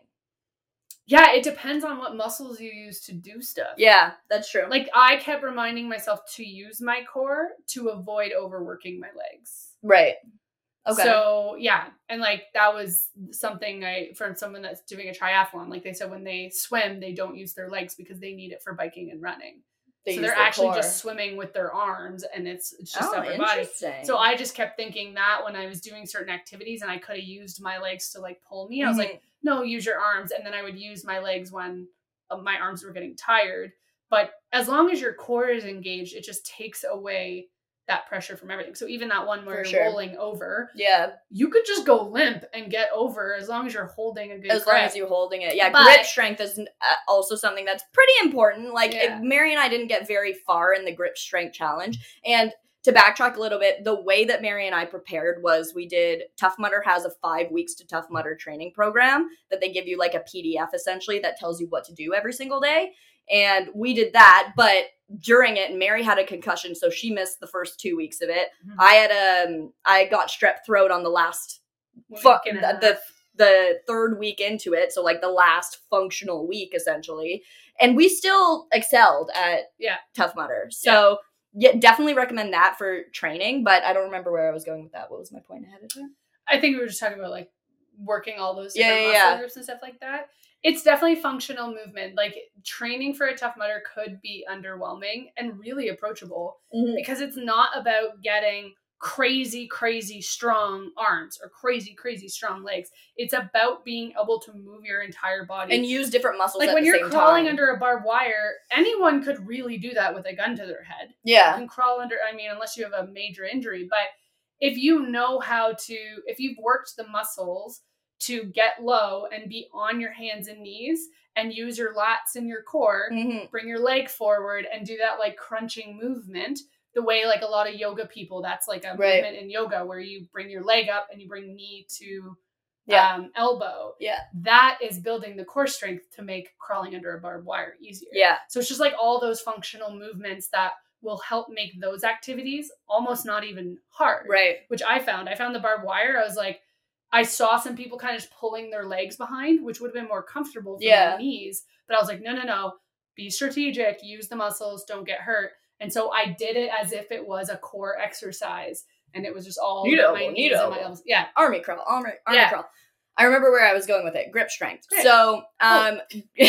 Yeah, it depends on what muscles you use to do stuff. Yeah, that's true. Like, I kept reminding myself to use my core to avoid overworking my legs. Right. Okay. So, yeah. And, like, that was something I, from someone that's doing a triathlon, like, they said when they swim, they don't use their legs because they need it for biking and running. They so use they're their actually core. just swimming with their arms, and it's, it's just oh, upper body. interesting. So I just kept thinking that when I was doing certain activities and I could have used my legs to, like, pull me, I was Mhm. like, no, use your arms. And then I would use my legs when uh, my arms were getting tired. But as long as your core is engaged, it just takes away that pressure from everything. So even that one where For you're sure. rolling over, Yeah. you could just go limp and get over as long as you're holding a good As grip. long as you're holding it. Yeah, But- grip strength is uh, also something that's pretty important. Like, Yeah. if Mary and I didn't get very far in the grip strength challenge. And to backtrack a little bit, the way that Mary and I prepared was we did, Tough Mudder has a five weeks to Tough Mudder training program that they give you like a P D F essentially that tells you what to do every single day. And we did that, but during it, Mary had a concussion, so she missed the first two weeks of it. Mhm. I had um, I got strep throat on the last, Week fu- and a the, half. the the third week into it, so like the last functional week essentially, and we still excelled at Yeah. Tough Mudder. So yeah, definitely recommend that for training. But I don't remember where I was going with that. What was my point ahead of time? I think we were just talking about like working all those Yeah, different yeah, muscle yeah. groups and stuff like that. It's definitely functional movement. Like training for a Tough Mudder could be underwhelming and really approachable because it's not about getting crazy, crazy strong arms or crazy, crazy strong legs. It's about being able to move your entire body. And use different muscles like at when the you're same crawling time. under a barbed wire, anyone could really do that with a gun to their head. You Yeah. can crawl under, I mean, unless you have a major injury, but if you know how to, if you've worked the muscles to get low and be on your hands and knees and use your lats and your core, Mm-hmm. bring your leg forward and do that like crunching movement, the way like a lot of yoga people, that's like a Right. movement in yoga where you bring your leg up and you bring knee to Yeah. um, elbow. Yeah. That is building the core strength to make crawling under a barbed wire easier. Yeah. So it's just like all those functional movements that will help make those activities almost not even hard. Right. Which I found. I found the barbed wire. I was like, I saw some people kind of just pulling their legs behind, which would have been more comfortable for Yeah. my knees. But I was like, no, no, no. Be strategic. Use the muscles. Don't get hurt. And so I did it as if it was a core exercise. And it was just all Neato, my knees and my neato. elbows. Yeah. Army crawl. Army, army Yeah. crawl. I remember where I was going with it. Grip strength. Great. So, um,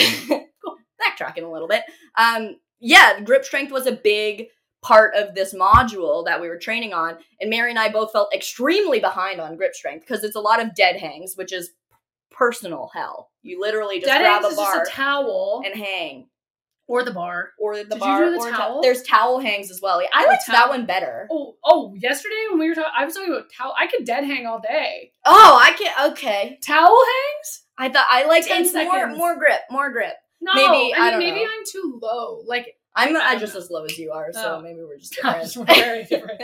cool. Backtracking a little bit. Um, yeah, grip strength was a big part of this module that we were training on. And Mary and I both felt extremely behind on grip strength because it's a lot of dead hangs, which is personal hell. You literally just Dead grab hangs a is bar just a towel and hang. or the bar. Or the Did you bar. do the or ta- towel? There's towel hangs as well. I Oh, liked towel. that one better. Oh, oh! Yesterday when we were talking, I was talking about towel. I could dead hang all day. Oh, I can't. Okay. Towel hangs? I thought I liked ten it's more seconds. more grip, more grip. No, Maybe- I, I don't mean, maybe know. I'm too low. Like I'm I I don't just know. as low as you are, so Oh. maybe we're just Gosh, different. we're very different.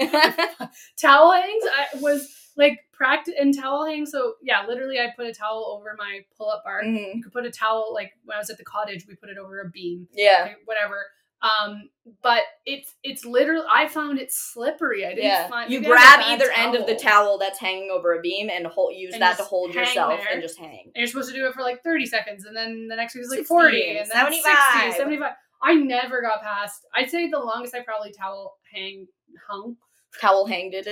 Towel hangs. I was like practice and towel hangs. So yeah, literally, I put a towel over my pull-up bar. Mhm. You could put a towel like when I was at the cottage, we put it over a beam. Yeah, like, whatever. Um, but it's it's literally. I found it slippery. I didn't yeah. find You maybe I have a grab bad either end of the towel. towel that's hanging over a beam and hold, use And that to just hold hang yourself there. and just hang. And you're supposed to do it for like thirty seconds, and then the next week is like sixty, forty, and then seventy-five. sixty, seventy-five. I never got past. I'd say the longest I probably towel hang hung. Towel hanged it.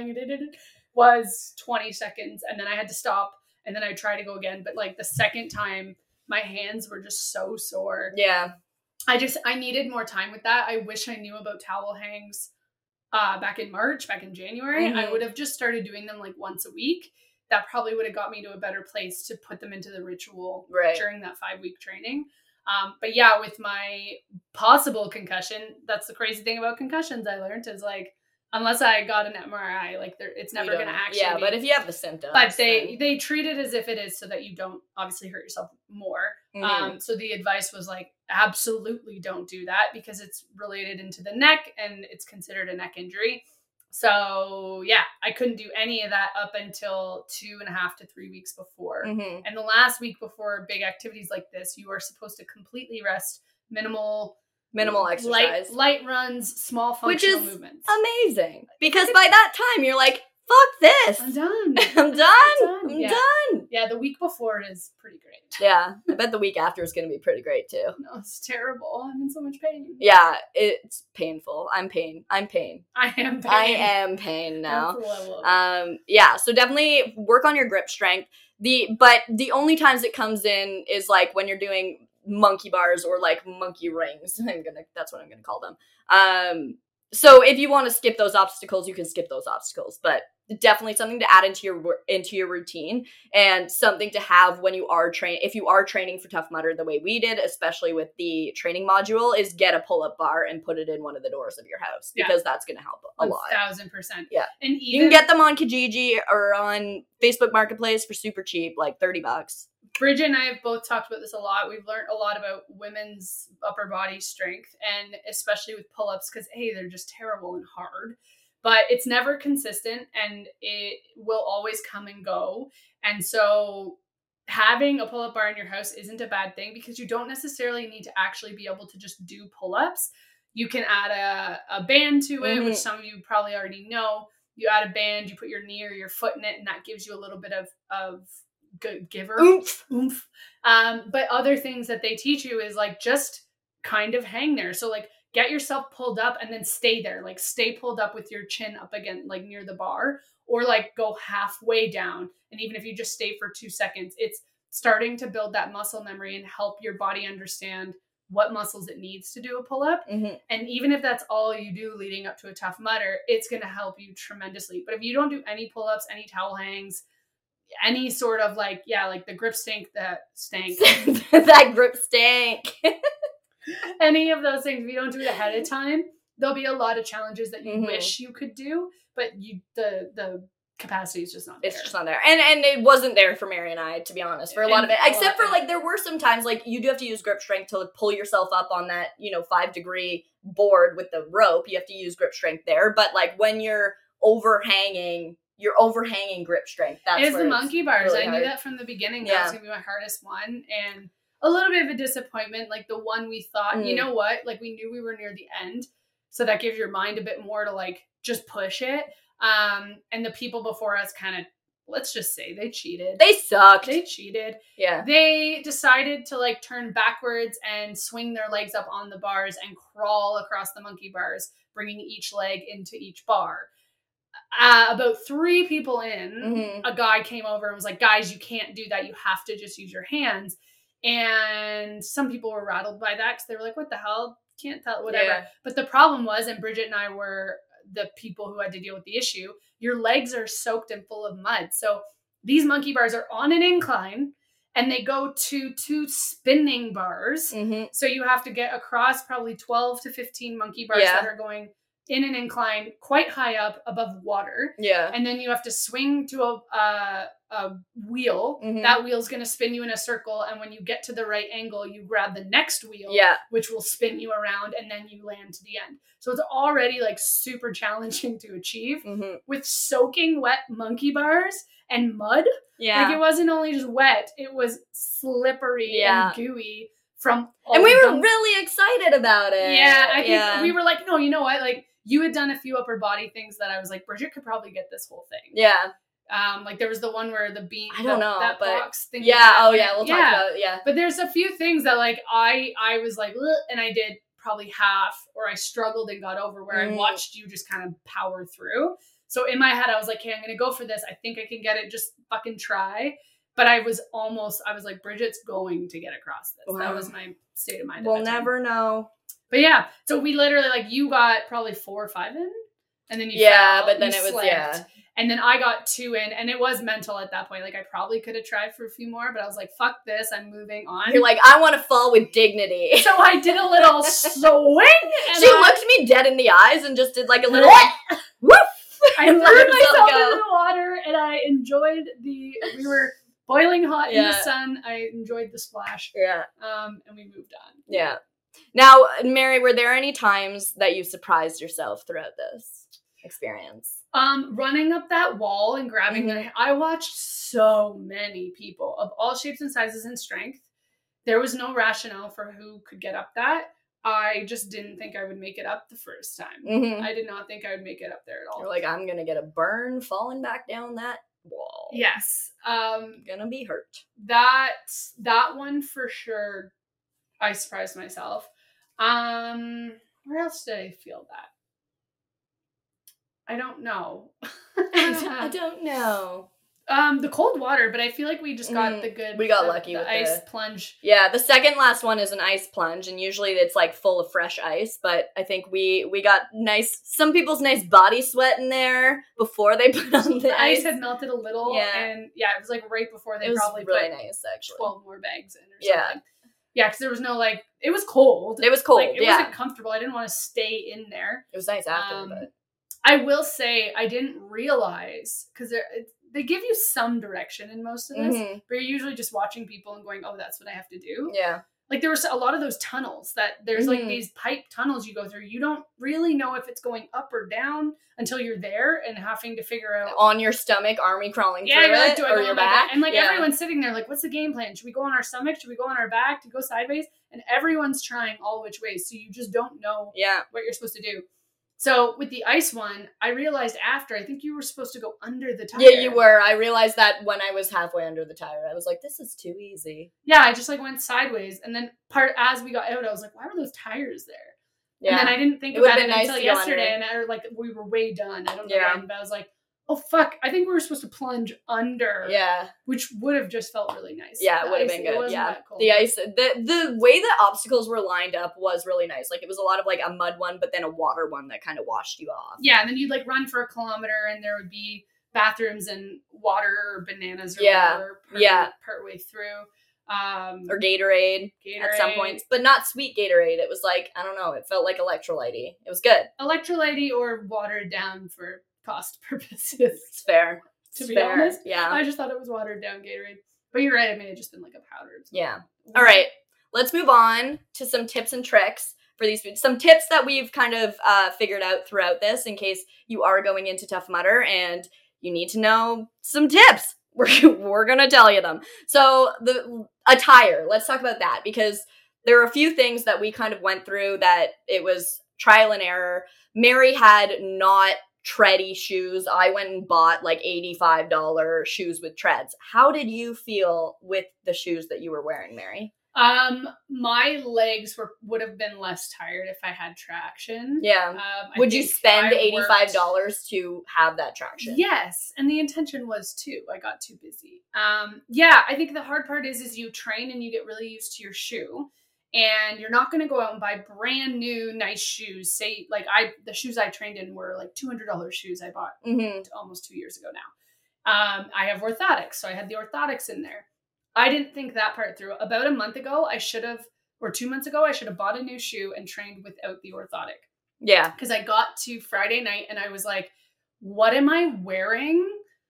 was twenty seconds, and then I had to stop, and then I tried to go again, but like the second time my hands were just so sore. Yeah, I just I needed more time with that. I wish I knew about towel hangs uh back in March, back in January. Mhm. I would have just started doing them like once a week. That probably would have got me to a better place to put them into the ritual Right. during that five week training. Um, but yeah, with my possible concussion, that's the crazy thing about concussions I learned is like, unless I got an M R I, like there, it's never You going to don't- actually Yeah, be. but if you have the symptoms, But they, then- they treat it as if it is so that you don't obviously hurt yourself more. Mhm. Um, so the advice was like, absolutely don't do that because it's related into the neck and it's considered a neck injury. So yeah, I couldn't do any of that up until two and a half to three weeks before. Mhm. And the last week before big activities like this, you are supposed to completely rest, minimal, minimal light, exercise, light runs, small Which functional is movements. amazing. Because by that time you're like, fuck this, I'm done. I'm done, done. I'm Yeah. done. Yeah, the week before it is pretty great. Yeah, I bet the week after is going to be pretty great too. No, it's terrible. I'm in so much pain. Yeah, it's painful. I'm pain. I'm pain. I am pain. I am pain now. That's the level of it. Um, yeah, so definitely work on your grip strength. The but the only times it comes in is like when you're doing monkey bars or like monkey rings. I'm gonna that's what I'm gonna call them. Um, so if you want to skip those obstacles, you can skip those obstacles, but definitely something to add into your into your routine, and something to have when you are train if you are training for Tough Mudder the way we did, especially with the training module, is get a pull-up bar and put it in one of the doors of your house, because yeah. that's going to help a lot. one thousand percent. Yeah. And even, you can get them on Kijiji or on Facebook Marketplace for super cheap, like thirty bucks. Bridget and I have both talked about this a lot. We've learned a lot about women's upper body strength, and especially with pull-ups, because, hey, they're just terrible and hard. But it's never consistent, and it will always come and go. And so having a pull-up bar in your house isn't a bad thing, because you don't necessarily need to actually be able to just do pull-ups. You can add a, a band to it, mm-hmm. which some of you probably already know. You add a band, you put your knee or your foot in it, and that gives you a little bit of, of good giver. Oomph. Oomph. Um, but other things that they teach you is like just kind of hang there. So like get yourself pulled up and then stay there. Like stay pulled up with your chin up again, like near the bar, or like go halfway down. And even if you just stay for two seconds, it's starting to build that muscle memory and help your body understand what muscles it needs to do a pull-up. Mm-hmm. And even if that's all you do leading up to a Tough Mudder, it's going to help you tremendously. But if you don't do any pull-ups, any towel hangs, any sort of like, yeah, like the grip stink that stank. that grip stank. Any of those things, if you don't do it ahead of time, there'll be a lot of challenges that you mm-hmm. wish you could do, but you the the capacity is just not there. It's just not there. And and it wasn't there for Mary and I, to be honest, for a and lot of it. Except for, like, there were some times, like, you do have to use grip strength to pull yourself up on that, you know, five degree board with the rope. You have to use grip strength there. But, like, when you're overhanging, you're overhanging grip strength. That's it's where the monkey it's bars. really I hard. knew that from the beginning. That yeah. was going to be my hardest one. And a little bit of a disappointment. Like, the one we thought, mm. you know what? Like, we knew we were near the end. So that gives your mind a bit more to, like, just push it. Um, and the people before us kind of, let's just say, they cheated. They sucked. They cheated. Yeah. They decided to, like, turn backwards and swing their legs up on the bars and crawl across the monkey bars, bringing each leg into each bar. Uh, about three people in, mm-hmm. a guy came over and was like, guys, you can't do that. You have to just use your hands. And some people were rattled by that because they were like, what the hell? Can't tell, whatever. Yeah. But the problem was, and Bridget and I were the people who had to deal with the issue, your legs are soaked and full of mud. So these monkey bars are on an incline and they go to two spinning bars. Mm-hmm. So you have to get across probably twelve to fifteen monkey bars yeah. that are going in an incline quite high up above water. Yeah. And then you have to swing to a, uh, a wheel. Mm-hmm. That wheel's going to spin you in a circle. And when you get to the right angle, you grab the next wheel, yeah. which will spin you around, and then you land to the end. So it's already like super challenging to achieve mm-hmm. with soaking wet monkey bars and mud. Yeah. Like, it wasn't only just wet, it was slippery yeah. and gooey from all And we were the- really excited about it. Yeah. I think yeah. we were like, no, you know what? Like, you had done a few upper body things that I was like, Bridget could probably get this whole thing. Yeah. Um, like there was the one where the bean, I don't the, know, that but box thing. Yeah. Oh yeah. We'll yeah. talk about it. Yeah. But there's a few things that like I, I was like, ugh, and I did probably half, or I struggled and got over where mm. I watched you just kind of power through. So in my head, I was like, hey, I'm going to go for this. I think I can get it. Just fucking try. But I was almost, I was like, Bridget's going to get across this. Wow. That was my state of mind. We'll never know. But yeah, so we literally, like, you got probably four or five in. And then you yeah, fell, but then you it was slipped, yeah. And then I got two in, and it was mental at that point. Like, I probably could have tried for a few more, but I was like, "Fuck this! I'm moving on." You're like, I want to fall with dignity. So I did a little swing. And she I, looked me dead in the eyes and just did like a little like, woof. I threw myself go. into the water, and I enjoyed the. We were boiling hot yeah. in the sun. I enjoyed the splash. Yeah. Um, and we moved on. Yeah. Now, Mary, were there any times that you surprised yourself throughout this experience? Um, running up that wall and grabbing mm-hmm. their, I watched so many people of all shapes and sizes and strength. There was no rationale for who could get up that. I just didn't think I would make it up the first time. Mm-hmm. I did not think I would make it up there at all. You're like, I'm gonna get a burn falling back down that wall. Yes. Um, gonna be hurt. That, that one for sure, I surprised myself. Um, where else did I feel that? I don't know. I don't know. Um, the cold water, but I feel like we just got Mm, the good. we got the, lucky the with ice the- plunge. Yeah, the second last one is an ice plunge, and usually it's like full of fresh ice. But I think we we got nice, some people's nice body sweat in there before they put on the, The ice ice. had melted a little, Yeah. and yeah, it was like right before they It was probably really put nice, actually. twelve more bags in or Yeah. something. Yeah, because there was no like, it was cold. It was cold. Like, it yeah, wasn't comfortable. I didn't want to stay in there. it was nice after, Um, but I will say I didn't realize because they give you some direction in most of this, Mhm. but you're usually just watching people and going, "Oh, that's what I have to do." yeah, Like there was a lot of those tunnels that there's like Mhm. these pipe tunnels you go through. You don't really know if it's going up or down until you're there and having to figure out. on your stomach, army crawling Yeah, through you're like, it, do I or go your on my back, back? And like yeah. everyone's sitting there, like, what's the game plan? Should we go on our stomach? Should we go on our back? To go sideways? And everyone's trying all which ways, so you just don't know Yeah, what you're supposed to do. So with the ice one, I realized after, I think you were supposed to go under the tire. yeah, you were. I realized that when I was halfway under the tire. I was like, this is too easy. Yeah, I just like went sideways, and then part as we got out, I was like, why were those tires there? Yeah, And then I didn't think It would've about it been nice until to go yesterday, under. and I, like we were way done. I don't know Yeah. when, but I was like, oh fuck, I think we were supposed to plunge under. yeah. Which would have just felt really nice. Yeah, it The would have ice- been it good. wasn't Yeah, that cold. the ice, the the way the obstacles were lined up was really nice. Like it was a lot of like a mud one, but then a water one that kind of washed you off. Yeah, and then you'd like run for a kilometer, and there would be bathrooms and water or bananas or Yeah, whatever part, yeah. part way through. Um, Or Gatorade, Gatorade. at some points, but not sweet Gatorade. It was like, I don't know, it felt like electrolyte-y. It was good. Electrolyte or watered down for cost purposes. It's fair. To It's be fair. honest, yeah, I just thought it was watered down Gatorade. But you're right, it may have just been like a powder. or something. yeah. All right, let's move on to some tips and tricks for these foods. Some tips that we've kind of uh, figured out throughout this in case you are going into Tough Mudder and you need to know some tips. We're, we're going to tell you them. So the attire, let's talk about that because there are a few things that we kind of went through that it was trial and error. Mary had not tready shoes. I went and bought like eighty-five dollars shoes with treads. How did you feel with the shoes that you were wearing, Mary? Um, my legs were would have been less tired if I had traction. Yeah. Um, I Would you think spend I eighty-five dollars worked- to have that traction? Yes, and the intention was too. I got too busy. Um, yeah, I think the hard part is is you train and you get really used to your shoe, and you're not going to go out and buy brand new nice shoes. Say like I the shoes I trained in were like two hundred dollars shoes I bought Mm-hmm. almost two years ago now. Um, I have orthotics, so I had the orthotics in there. I didn't think that part through. About a month ago, I should have, or two months ago, I should have bought a new shoe and trained without the orthotic. Yeah. Because I got to Friday night and I was like, what am I wearing?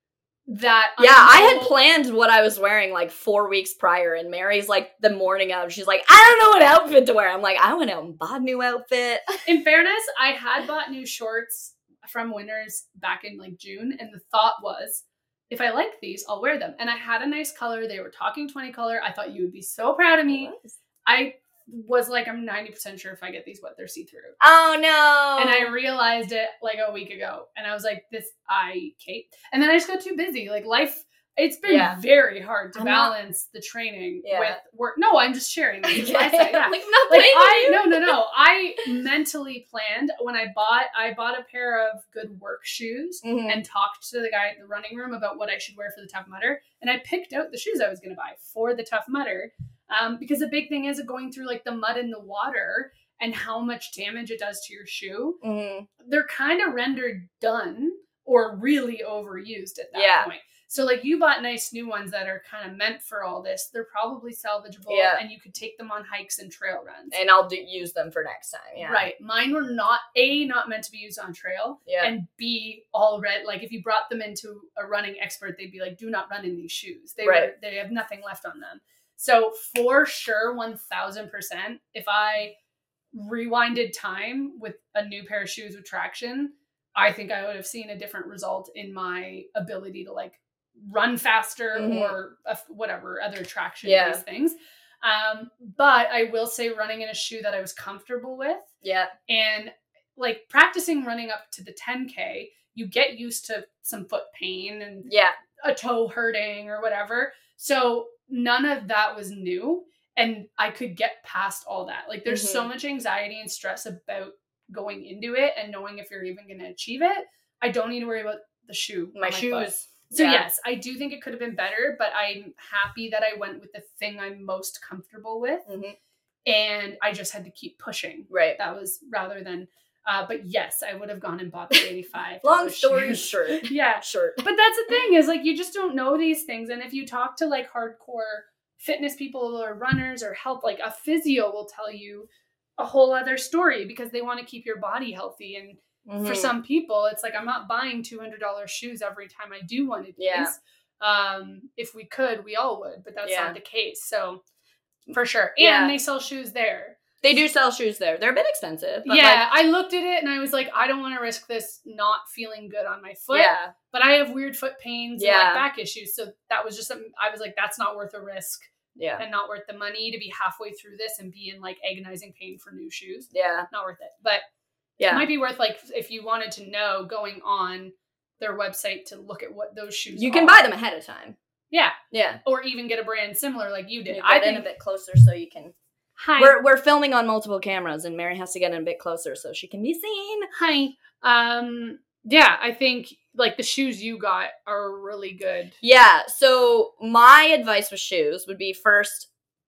That Yeah, I'm I had all- planned what I was wearing like four weeks prior, and Mary's like the morning of, she's like, I don't know what outfit to wear. I'm like, I went out and bought a new outfit. In fairness, I had bought new shorts from Winners back in like June, and the thought was, if I like these, I'll wear them. And I had a nice color. They were talking twenty color. I thought you would be so proud of me. I was like, I'm ninety percent sure if I get these wet, they're see-through. Oh no. And I realized it like a week ago. And I was like, this, I, Kate. And then I just got too busy. Like life, it's been Yeah. very hard to I'm not- balance the training Yeah. with work. No, I'm just sharing. This is Okay. what I said. Yeah. Like, I'm not Like blaming I you. no no no I mentally planned when I bought I bought a pair of good work shoes Mhm. and talked to the guy at the running room about what I should wear for the Tough Mudder, and I picked out the shoes I was going to buy for the Tough Mudder, um, because the big thing is going through like the mud and the water and how much damage it does to your shoe. Mhm. They're kind of rendered done or really overused at that Yeah. point. So like you bought nice new ones that are kind of meant for all this. They're probably salvageable, Yeah. and you could take them on hikes and trail runs. And I'll do, use them for next time. Yeah. Right. Mine were not A, not meant to be used on trail, Yeah. and B, all red. Like if you brought them into a running expert, they'd be like, do not run in these shoes. They Right. were they have nothing left on them. So for sure, one thousand percent, if I rewinded time with a new pair of shoes with traction, I think I would have seen a different result in my ability to like run faster Mhm. or uh, whatever other traction Yeah. based things. Um, but I will say running in a shoe that I was comfortable with, Yeah. and like practicing running up to the ten K, you get used to some foot pain and Yeah. a toe hurting or whatever. So none of that was new. And I could get past all that. Like there's so Mhm. much anxiety and stress about going into it and knowing if you're even going to achieve it. I don't need to worry about the shoe. My on foot. shoes. So Yeah. yes, I do think it could have been better, but I'm happy that I went with the thing I'm most comfortable with. Mm-hmm. And I just had to keep pushing. Right. That was rather than, uh, but yes, I would have gone and bought the eighty-five. Long story shoes. short. Yeah. Short. But that's the thing is like, you just don't know these things. And if you talk to like hardcore fitness people or runners or health, like a physio will tell you a whole other story because they want to keep your body healthy. And Mm-hmm. for some people, it's like, I'm not buying two hundred dollars shoes every time I do one of these. Yeah. Um, if we could, we all would, but that's Yeah. not the case. So for sure. And Yeah. they sell shoes there. They do sell shoes there. They're a bit expensive. But yeah. like, I looked at it and I was like, I don't want to risk this not feeling good on my foot. yeah. But I have weird foot pains Yeah. and like back issues. So that was just something I was like, that's not worth a risk. Yeah. And not worth the money to be halfway through this and be in like agonizing pain for new shoes. Yeah. Not worth it. But Yeah. it might be worth like if you wanted to know going on their website to look at what those shoes You are. can buy them ahead of time. Yeah. Yeah. Or even get a brand similar like you did. You I get in think a bit closer so you can. Hi. We're we're filming on multiple cameras, and Mary has to get in a bit closer so she can be seen. Hi. Um yeah, I think like the shoes you got are really good. Yeah. So my advice with shoes would be first,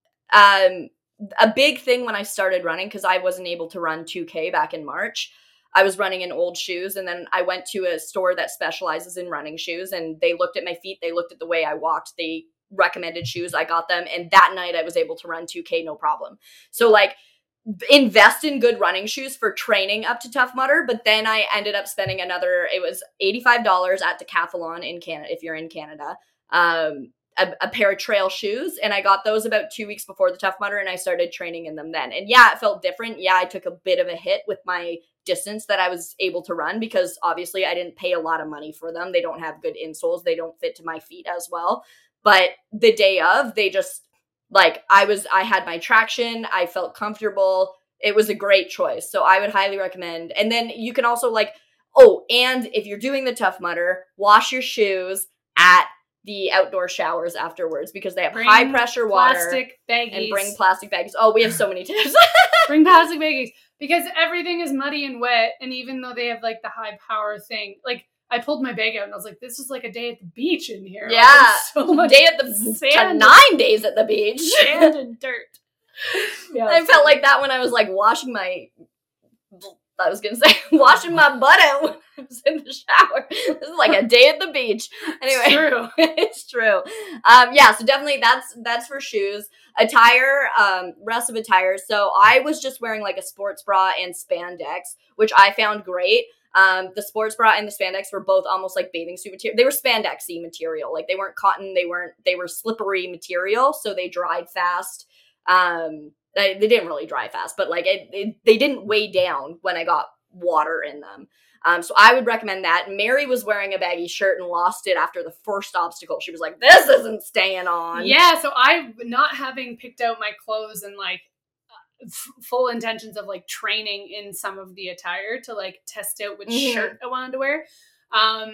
um, a big thing when I started running, because I wasn't able to run two K back in March. I was running in old shoes, and then I went to a store that specializes in running shoes, and they looked at my feet, they looked at the way I walked, they recommended shoes, I got them, and that night I was able to run two K no problem. So like, invest in good running shoes for training up to Tough Mudder, but then I ended up spending another, it was eighty-five dollars at Decathlon in Canada, if you're in Canada, um, a, a pair of trail shoes, and I got those about two weeks before the Tough Mudder, and I started training in them then. And yeah, it felt different. Yeah, I took a bit of a hit with my distance that I was able to run, because obviously I didn't pay a lot of money for them. They don't have good insoles. They don't fit to my feet as well. But the day of, they just, like, I was, I had my traction. I felt comfortable. It was a great choice. So I would highly recommend. And then you can also like, oh, and if you're doing the Tough Mudder, wash your shoes at the outdoor showers afterwards, because they have Bring high pressure water. Plastic baggies. And bring plastic bags. Oh, we have so many tips. Bring plastic baggies. Because everything is muddy and wet, and even though they have like the high power thing, like I pulled my bag out and I was like, this is like a day at the beach in here. Yeah. Like, so much Day at the sand, nine days at the beach. sand and dirt. Yeah, I felt like that when I was like washing my, I was gonna say washing my butt out when I was in the shower. This is like a day at the beach. Anyway, It's true. it's true. Um, yeah, so definitely that's that's for shoes. Attire, um, rest of attire. So I was just wearing like a sports bra and spandex, which I found great. Um, the sports bra and the spandex were both almost like bathing suit material. They were spandexy material. Like they weren't cotton. They weren't, they were slippery material. So they dried fast. Um, they, they didn't really dry fast, but like it, it, they didn't weigh down when I got water in them. Um, so I would recommend that. Mary was wearing a baggy shirt and lost it after the first obstacle. She was like, this isn't staying on. Yeah, so I, not having picked out my clothes and like f- full intentions of like training in some of the attire to like test out which Mhm. shirt I wanted to wear, um,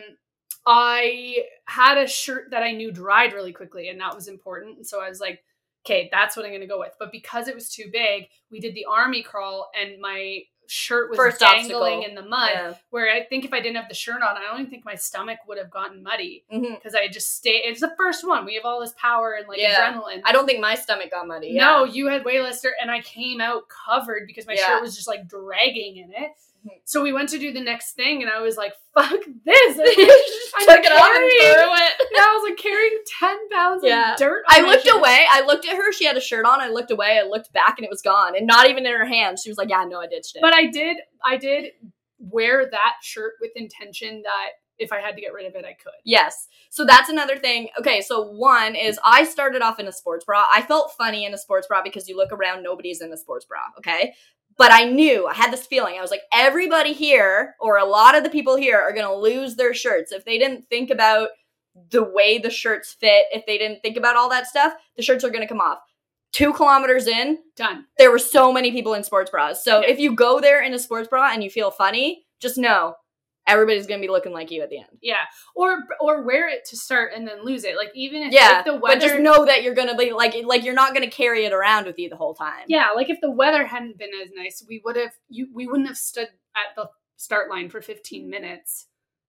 I had a shirt that I knew dried really quickly, and that was important. And so I was like, okay, that's what I'm going to go with. But because it was too big, we did the army crawl, and my shirt was First dangling obstacle. in the mud, Yeah. where I think if I didn't have the shirt on, I don't even think my stomach would have gotten muddy, Mhm. because I just stayed. It's the first one. We have all this power and like Yeah. adrenaline. I don't think my stomach got muddy. No, Yeah. you had way less dirt, and I came out covered because my Yeah. shirt was just like dragging in it. Mhm. So we went to do the next thing, and I was like, "Fuck this!" I'm Took it off and carrying- threw it. Yeah, I was like carrying ten pounds Yeah. of dirt. I on my looked shirt. away. I looked at her. She had a shirt on. I looked away. I looked back, and it was gone, and not even in her hand. She was like, "Yeah, no, I ditched it." But I did, I did wear that shirt with intention that if I had to get rid of it, I could. Yes. So that's another thing. Okay, so one is I started off in a sports bra. I felt funny in a sports bra because you look around, nobody's in a sports bra, okay? But I knew, I had this feeling. I was like, everybody here, or a lot of the people here, are going to lose their shirts. If they didn't think about the way the shirts fit, if they didn't think about all that stuff, the shirts are going to come off. Two kilometers in, Done. there were so many people in sports bras. So Yeah. if you go there in a sports bra and you feel funny, just know everybody's going to be looking like you at the end. Yeah. Or or wear it to start and then lose it. Like even if, Yeah, if the weather but just know that you're gonna be like, like you're not gonna carry it around with you the whole time. Yeah, like if the weather hadn't been as nice, we would have you we wouldn't have stood at the start line for fifteen minutes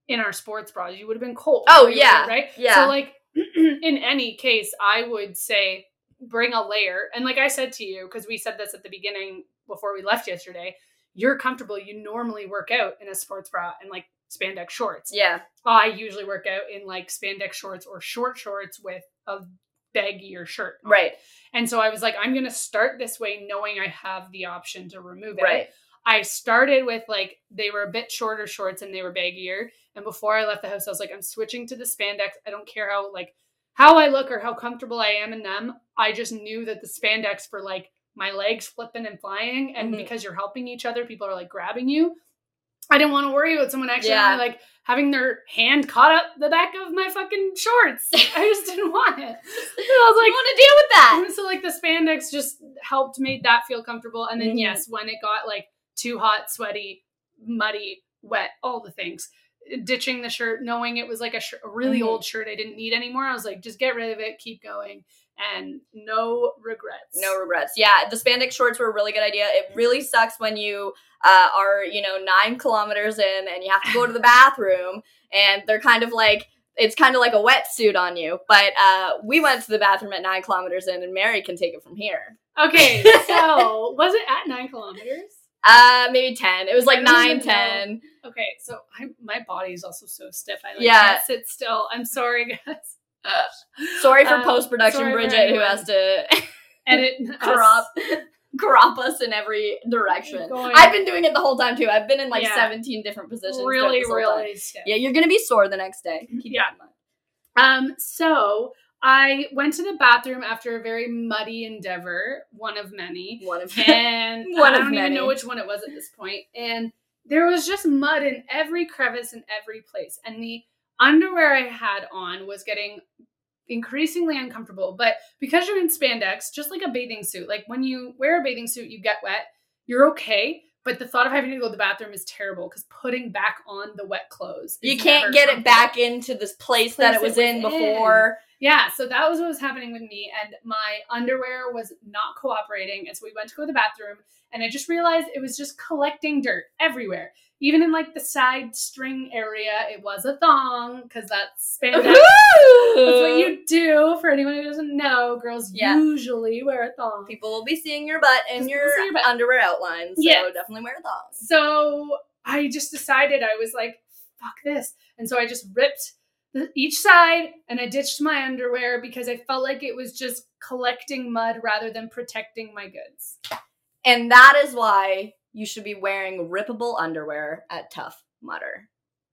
in our sports bras. You would have been cold. Oh, yeah. Right? Yeah. So, like, in any case, I would say bring a layer. And like I said to you, because we said this at the beginning before we left yesterday, you're comfortable. You normally work out in a sports bra and like spandex shorts. Yeah. I usually work out in like spandex shorts or short shorts with a baggier shirt on. Right. And so I was like, I'm going to start this way knowing I have the option to remove it. Right. I started with like, they were a bit shorter shorts and they were baggier. And before I left the house, I was like, I'm switching to the spandex. I don't care how like how I look or how comfortable I am in them. I just knew that the spandex for like my legs flipping and flying. And mm-hmm. because you're helping each other, people are like grabbing you. I didn't want to worry about someone actually yeah. like having their hand caught up the back of my fucking shorts. I just didn't want it. And I was like, I want to deal with that. And so like the spandex just helped made that feel comfortable. And then mm-hmm. yes, when it got like too hot, sweaty, muddy, wet, all the things, ditching the shirt, knowing it was like a, sh- a really mm-hmm. old shirt I didn't need anymore. I was like, just get rid of it, keep going. And no regrets. No regrets. Yeah, the spandex shorts were a really good idea. It really sucks when you uh, are, you know, nine kilometers in and you have to go to the bathroom and they're kind of like, it's kind of like a wetsuit on you. But uh, we went to the bathroom at nine kilometers in and Mary can take it from here. Okay, so was it at nine kilometers? Uh, maybe ten. It was like nine, ten. Know. Okay, so I, my body is also so stiff. I like yeah. can't sit still. I'm sorry, guys. Uh, sorry for um, post-production Bridget, who has to edit crop, crop us in every direction. Going. I've been doing it the whole time, too. I've been in, like, yeah. seventeen different positions. Really, really stiff. Yeah, you're going to be sore the next day. Keep yeah. that in mind. Um, so I went to the bathroom after a very muddy endeavor, one of many. One of And one I of don't many. even know which one it was at this point. And there was just mud in every crevice in every place. And the underwear I had on was getting increasingly uncomfortable. But because you're in spandex, just like a bathing suit, like when you wear a bathing suit, you get wet, you're okay. But the thought of having to go to the bathroom is terrible because putting back on the wet clothes. You can't get it back into this place, place that it was, it was in before. In. Yeah, so that was what was happening with me. And my underwear was not cooperating. And so we went to go to the bathroom and I just realized it was just collecting dirt everywhere. Even in like the side string area, it was a thong because that's spandex. That's what you do. For anyone who doesn't know, girls yeah. usually wear a thong. People will be seeing your butt and your, your butt. underwear outlines. So yes. definitely wear a thong. So I just decided, I was like, fuck this. And so I just ripped the, each side and I ditched my underwear because I felt like it was just collecting mud rather than protecting my goods. And that is why you should be wearing rippable underwear at Tough Mudder.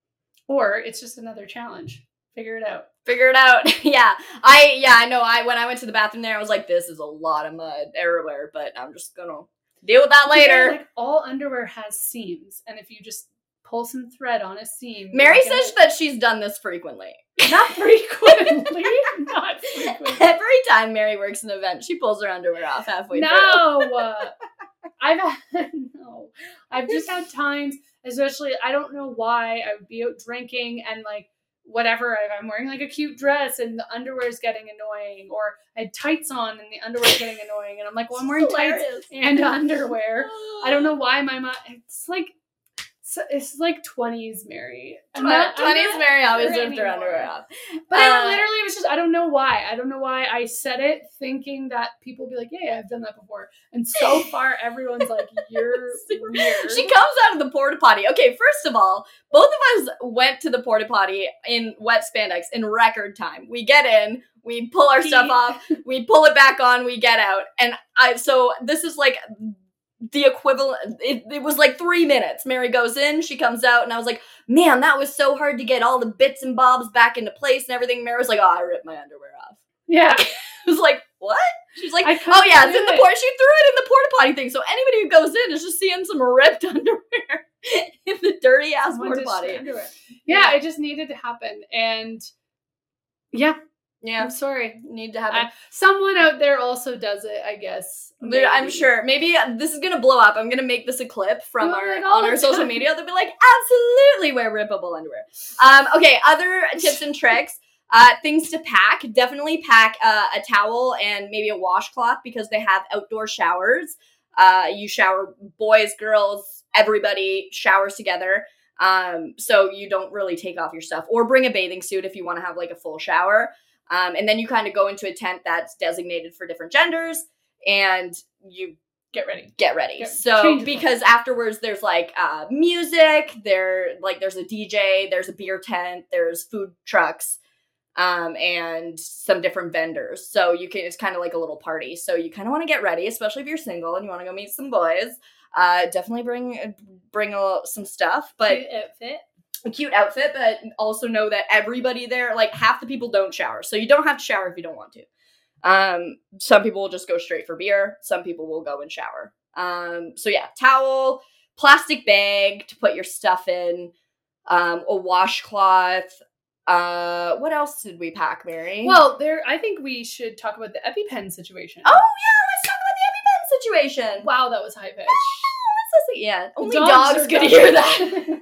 Or it's just another challenge. Figure it out. Figure it out. yeah. I, yeah, I know. I, when I went to the bathroom there, I was like, this is a lot of mud everywhere, but I'm just gonna deal with that later. Yeah, like all underwear has seams. And if you just pull some thread on a seam. Mary says that she's done this frequently. Not frequently. Not frequently. Every time Mary works an event, she pulls her underwear off halfway no. through. No. I've had, no, I've just had times, especially, I don't know why, I would be out drinking and like, whatever, I'm wearing like a cute dress and the underwear is getting annoying, or I had tights on and the underwear is getting annoying, and I'm like, well, I'm wearing tights and underwear. I don't know why my mom, it's like, So it's like twenties Mary. I'm not, twenties I'm not Mary always ripped her underwear off. But uh, I literally was just, I don't know why. I don't know why I said it thinking that people would be like, yeah, yeah, I've done that before. And so far, everyone's like, you're weird. She comes out of the porta potty. Okay, first of all, both of us went to the porta potty in wet spandex in record time. We get in, we pull our stuff off, we pull it back on, we get out. And I, so this is like the equivalent, it, it was like three minutes. Mary goes in, she comes out, and I was like, man, that was so hard to get all the bits and bobs back into place and everything. Mary was like, oh, I ripped my underwear off. Yeah. I was like, what? She's like, oh yeah, it's in the porta, she threw it in the porta potty thing, so anybody who goes in is just seeing some ripped underwear in the dirty ass porta potty. Yeah, yeah, it just needed to happen, and yeah. Yeah, I'm sorry. Need to have uh, someone out there also does it, I guess. Maybe. I'm sure. Maybe this is gonna blow up. I'm gonna make this a clip from oh our on our social media. They'll be like, absolutely wear rippable underwear. Um, okay, other tips and tricks. Uh, things to pack. Definitely pack uh, a towel and maybe a washcloth because they have outdoor showers. Uh, you shower, boys, girls, everybody showers together. Um, so you don't really take off your stuff, or bring a bathing suit if you want to have like a full shower. Um, and then you kind of go into a tent that's designated for different genders, and you get ready. Get ready. Get, so because afterwards there's like uh, music, there like there's a D J, there's a beer tent, there's food trucks, um, and some different vendors. So you can it's kind of like a little party. So you kind of want to get ready, especially if you're single and you want to go meet some boys. Uh, definitely bring bring a, some stuff, but cute outfit. A cute outfit, but also know that everybody there, like half the people don't shower, so you don't have to shower if you don't want to. Um, some people will just go straight for beer. Some people will go and shower. Um, so yeah, towel, plastic bag to put your stuff in, um, a washcloth. Uh, what else did we pack, Mary? Well, there. I think we should talk about the EpiPen situation. Oh yeah, let's talk about the EpiPen situation. Wow, that was high pitch. Oh, yeah, only dogs, dogs could hear that.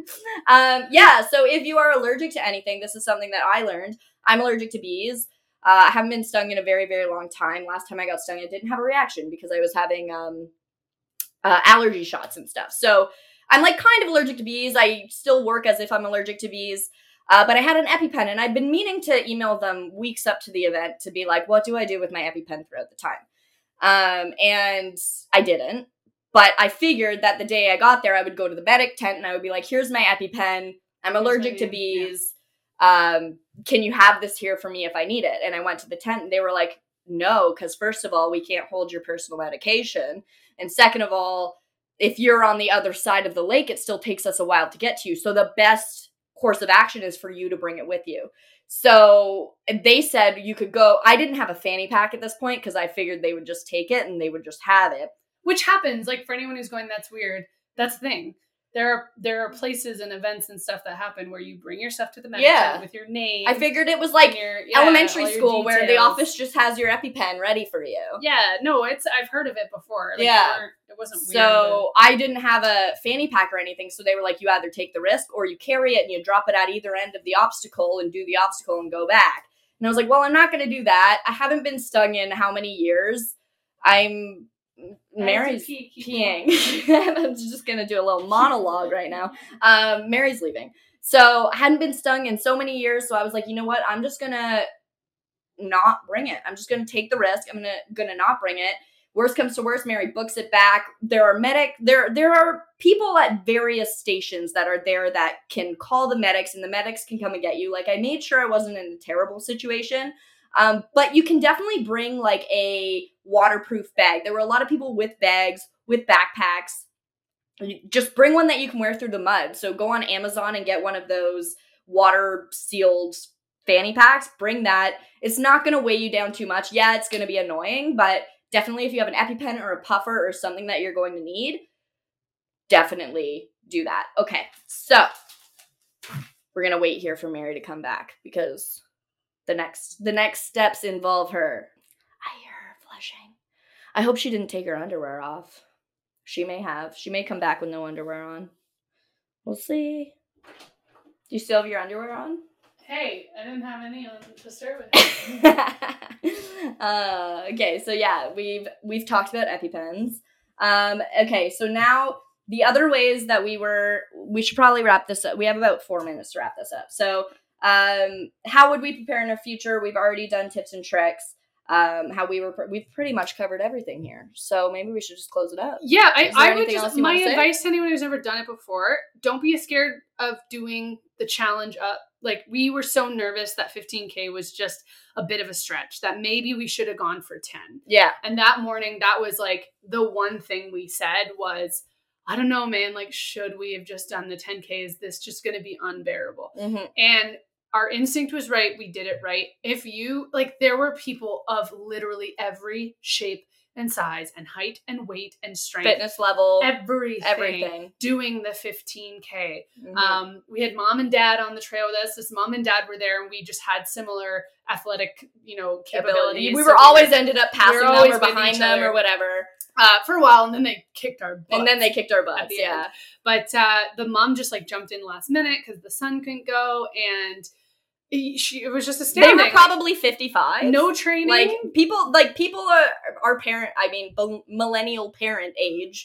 um, yeah, so if you are allergic to anything, this is something that I learned. I'm allergic to bees. Uh, I haven't been stung in a very, very long time. Last time I got stung, I didn't have a reaction because I was having um, uh, allergy shots and stuff. So I'm like kind of allergic to bees. I still work as if I'm allergic to bees. Uh, but I had an EpiPen, and I'd been meaning to email them weeks up to the event to be like, what do I do with my EpiPen throughout the time? Um, and I didn't. But I figured that the day I got there, I would go to the medic tent and I would be like, here's my EpiPen. I'm allergic to bees. Yeah. Um, can you have this here for me if I need it? And I went to the tent and they were like, no, because first of all, we can't hold your personal medication. And second of all, if you're on the other side of the lake, it still takes us a while to get to you. So the best course of action is for you to bring it with you. So they said you could go. I didn't have a fanny pack at this point because I figured they would just take it and they would just have it. Which happens, like, for anyone who's going, that's weird. That's the thing. There are there are places and events and stuff that happen where you bring your stuff to the medic yeah. tent with your name. I figured it was like your, yeah, elementary school where the office just has your EpiPen ready for you. Yeah, no, it's I've heard of it before. Like, yeah. It wasn't weird. So but... I didn't have a fanny pack or anything, so they were like, you either take the risk or you carry it and you drop it at either end of the obstacle and do the obstacle and go back. And I was like, well, I'm not going to do that. I haven't been stung in how many years? I'm... Mary's pee, peeing. I'm just gonna do a little monologue right now. Um, Mary's leaving. So I hadn't been stung in so many years, so I was like, you know what? I'm just gonna not bring it. I'm just gonna take the risk. I'm gonna gonna not bring it. Worst comes to worst, Mary books it back. There are medic there there are people at various stations that are there that can call the medics, and the medics can come and get you. Like, I made sure I wasn't in a terrible situation. Um, but you can definitely bring like a waterproof bag. There were a lot of people with bags, with backpacks. Just bring one that you can wear through the mud. So go on Amazon and get one of those water sealed fanny packs. Bring that. It's not going to weigh you down too much. Yeah, it's going to be annoying, but definitely if you have an EpiPen or a puffer or something that you're going to need, definitely do that. Okay, so we're going to wait here for Mary to come back because... The next the next steps involve her. I hear her flushing. I hope she didn't take her underwear off. She may have. She may come back with no underwear on. We'll see. Do you still have your underwear on? Hey, I didn't have any on to start with. uh, okay, so yeah, we've we've talked about EpiPens. Um, okay, so now the other ways that we were, we should probably wrap this up. We have about four minutes to wrap this up. So Um, how would we prepare in the future? We've already done tips and tricks. Um, how we were, we've pretty much covered everything here. So maybe we should just close it up. Yeah, I, I would just, my advice to anyone who's never done it before, don't be scared of doing the challenge up. Like, we were so nervous that fifteen K was just a bit of a stretch, that maybe we should have gone for ten. Yeah. And that morning, that was like the one thing we said was, I don't know, man, like, should we have just done the ten K? Is this just going to be unbearable? Mm-hmm. And our instinct was right. We did it right. If you, like, there were people of literally every shape and size and height and weight and strength. Fitness level. Everything. Everything. Doing the fifteen K. Mm-hmm. Um, we had mom and dad on the trail with us. This mom and dad were there, and we just had similar athletic, you know, capabilities. We were so always we were, ended up passing we them or behind them other. or whatever. Uh, for a while, and then they kicked our butts. And then they kicked our butts, yeah. End. But uh, the mom just, like, jumped in last minute because the son couldn't go, and She, it was just astounding. They were probably fifty-five. No training. Like, people, like, people are, our parent, I mean, millennial parent age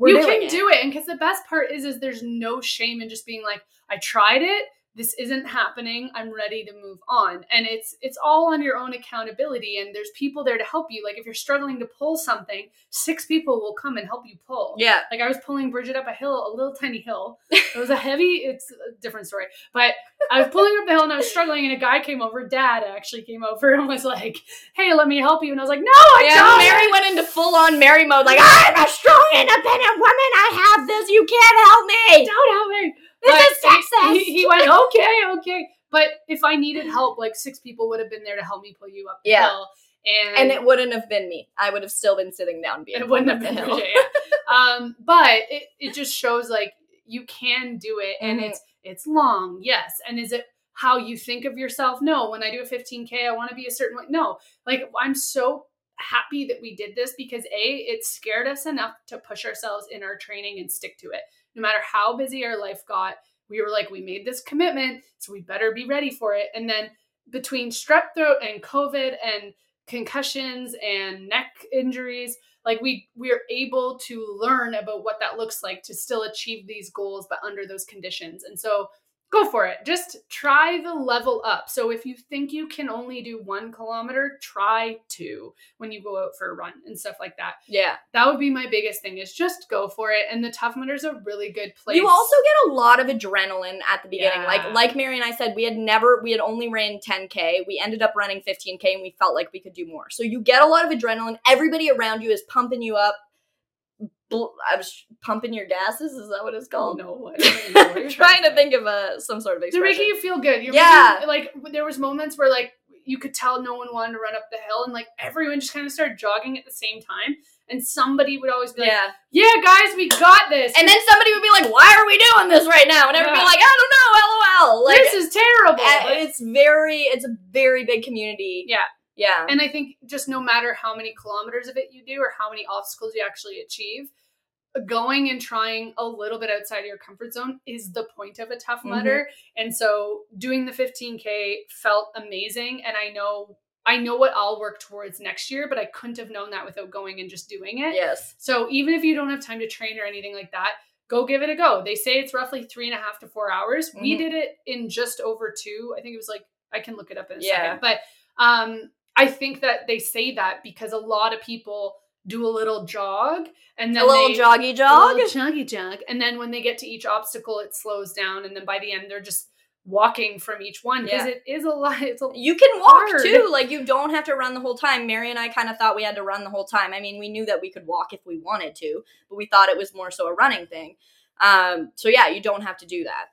we're you doing can it. do it. And because the best part is, is there's no shame in just being like, I tried it. This isn't happening. I'm ready to move on. And it's it's all on your own accountability. And there's people there to help you. Like if you're struggling to pull something, six people will come and help you pull. Yeah. Like I was pulling Bridget up a hill, a little tiny hill. It was a heavy, it's a different story. But I was pulling up the hill and I was struggling and a guy came over, Dad actually came over and was like, hey, let me help you. And I was like, no, I yeah, don't. Mary went into full on Mary mode. Like, I'm a strong, independent woman. I have this. You can't help me. Don't help me. This But is sexist. He, he went, okay, okay. But if I needed help, like six people would have been there to help me pull you up the Yeah. hill. And, And it wouldn't have been me. I would have still been sitting down being it wouldn't have pulled up been the hill. Bridget, yeah. um, but it, it just shows like you can do it and Mhm. it's it's long, yes. And is it how you think of yourself? No. When I do a fifteen K, I want to be a certain way. No. Like I'm so happy that we did this because A, it scared us enough to push ourselves in our training and stick to it. No matter how busy our life got, we were like, we made this commitment, so we better be ready for it. And then between strep throat and COVID and concussions and neck injuries, like we we're able to learn about what that looks like to still achieve these goals, but under those conditions. And so go for it. Just try the level up. So if you think you can only do one kilometer, try two when you go out for a run and stuff like that. Yeah. That would be my biggest thing is just go for it. And the Tough Mudder's a really good place. You also get a lot of adrenaline at the beginning. Yeah. Like like Mary and I said, we had never, we had only ran ten K. We ended up running fifteen K and we felt like we could do more. So you get a lot of adrenaline. Everybody around you is pumping you up. I was pumping your gases. Is that what it's called? No, I don't even know what you're I'm trying to say. think of a some sort of They're expression. making you feel good. You're Yeah. making, like there was moments where like you could tell no one wanted to run up the hill and like everyone just kind of started jogging at the same time. And somebody would always be like, Yeah. yeah, guys, we got this. And then somebody would be like, why are we doing this right now? And everybody Yeah. would be like, I don't know, lol. Like, this is terrible. uh, But- it's very, it's a very big community. yeah. Yeah. And I think just no matter how many kilometers of it you do or how many obstacles you actually achieve, going and trying a little bit outside of your comfort zone is the point of a Tough Mudder. Mm-hmm. And so doing the fifteen K felt amazing. And I know, I know what I'll work towards next year, but I couldn't have known that without going and just doing it. Yes. So even if you don't have time to train or anything like that, go give it a go. They say it's roughly three and a half to four hours. Mm-hmm. We did it in just over two. I think it was like, I can look it up in a yeah. second. But um, I think that they say that because a lot of people do a little jog and then a little they, joggy jog, a little joggy jog, and then when they get to each obstacle, it slows down, and then by the end, they're just walking from each one because yeah. it is a lot. It's a you can walk hard. too, like you don't have to run the whole time. Mary and I kind of thought we had to run the whole time. I mean, we knew that we could walk if we wanted to, but we thought it was more so a running thing. Um, so yeah, you don't have to do that.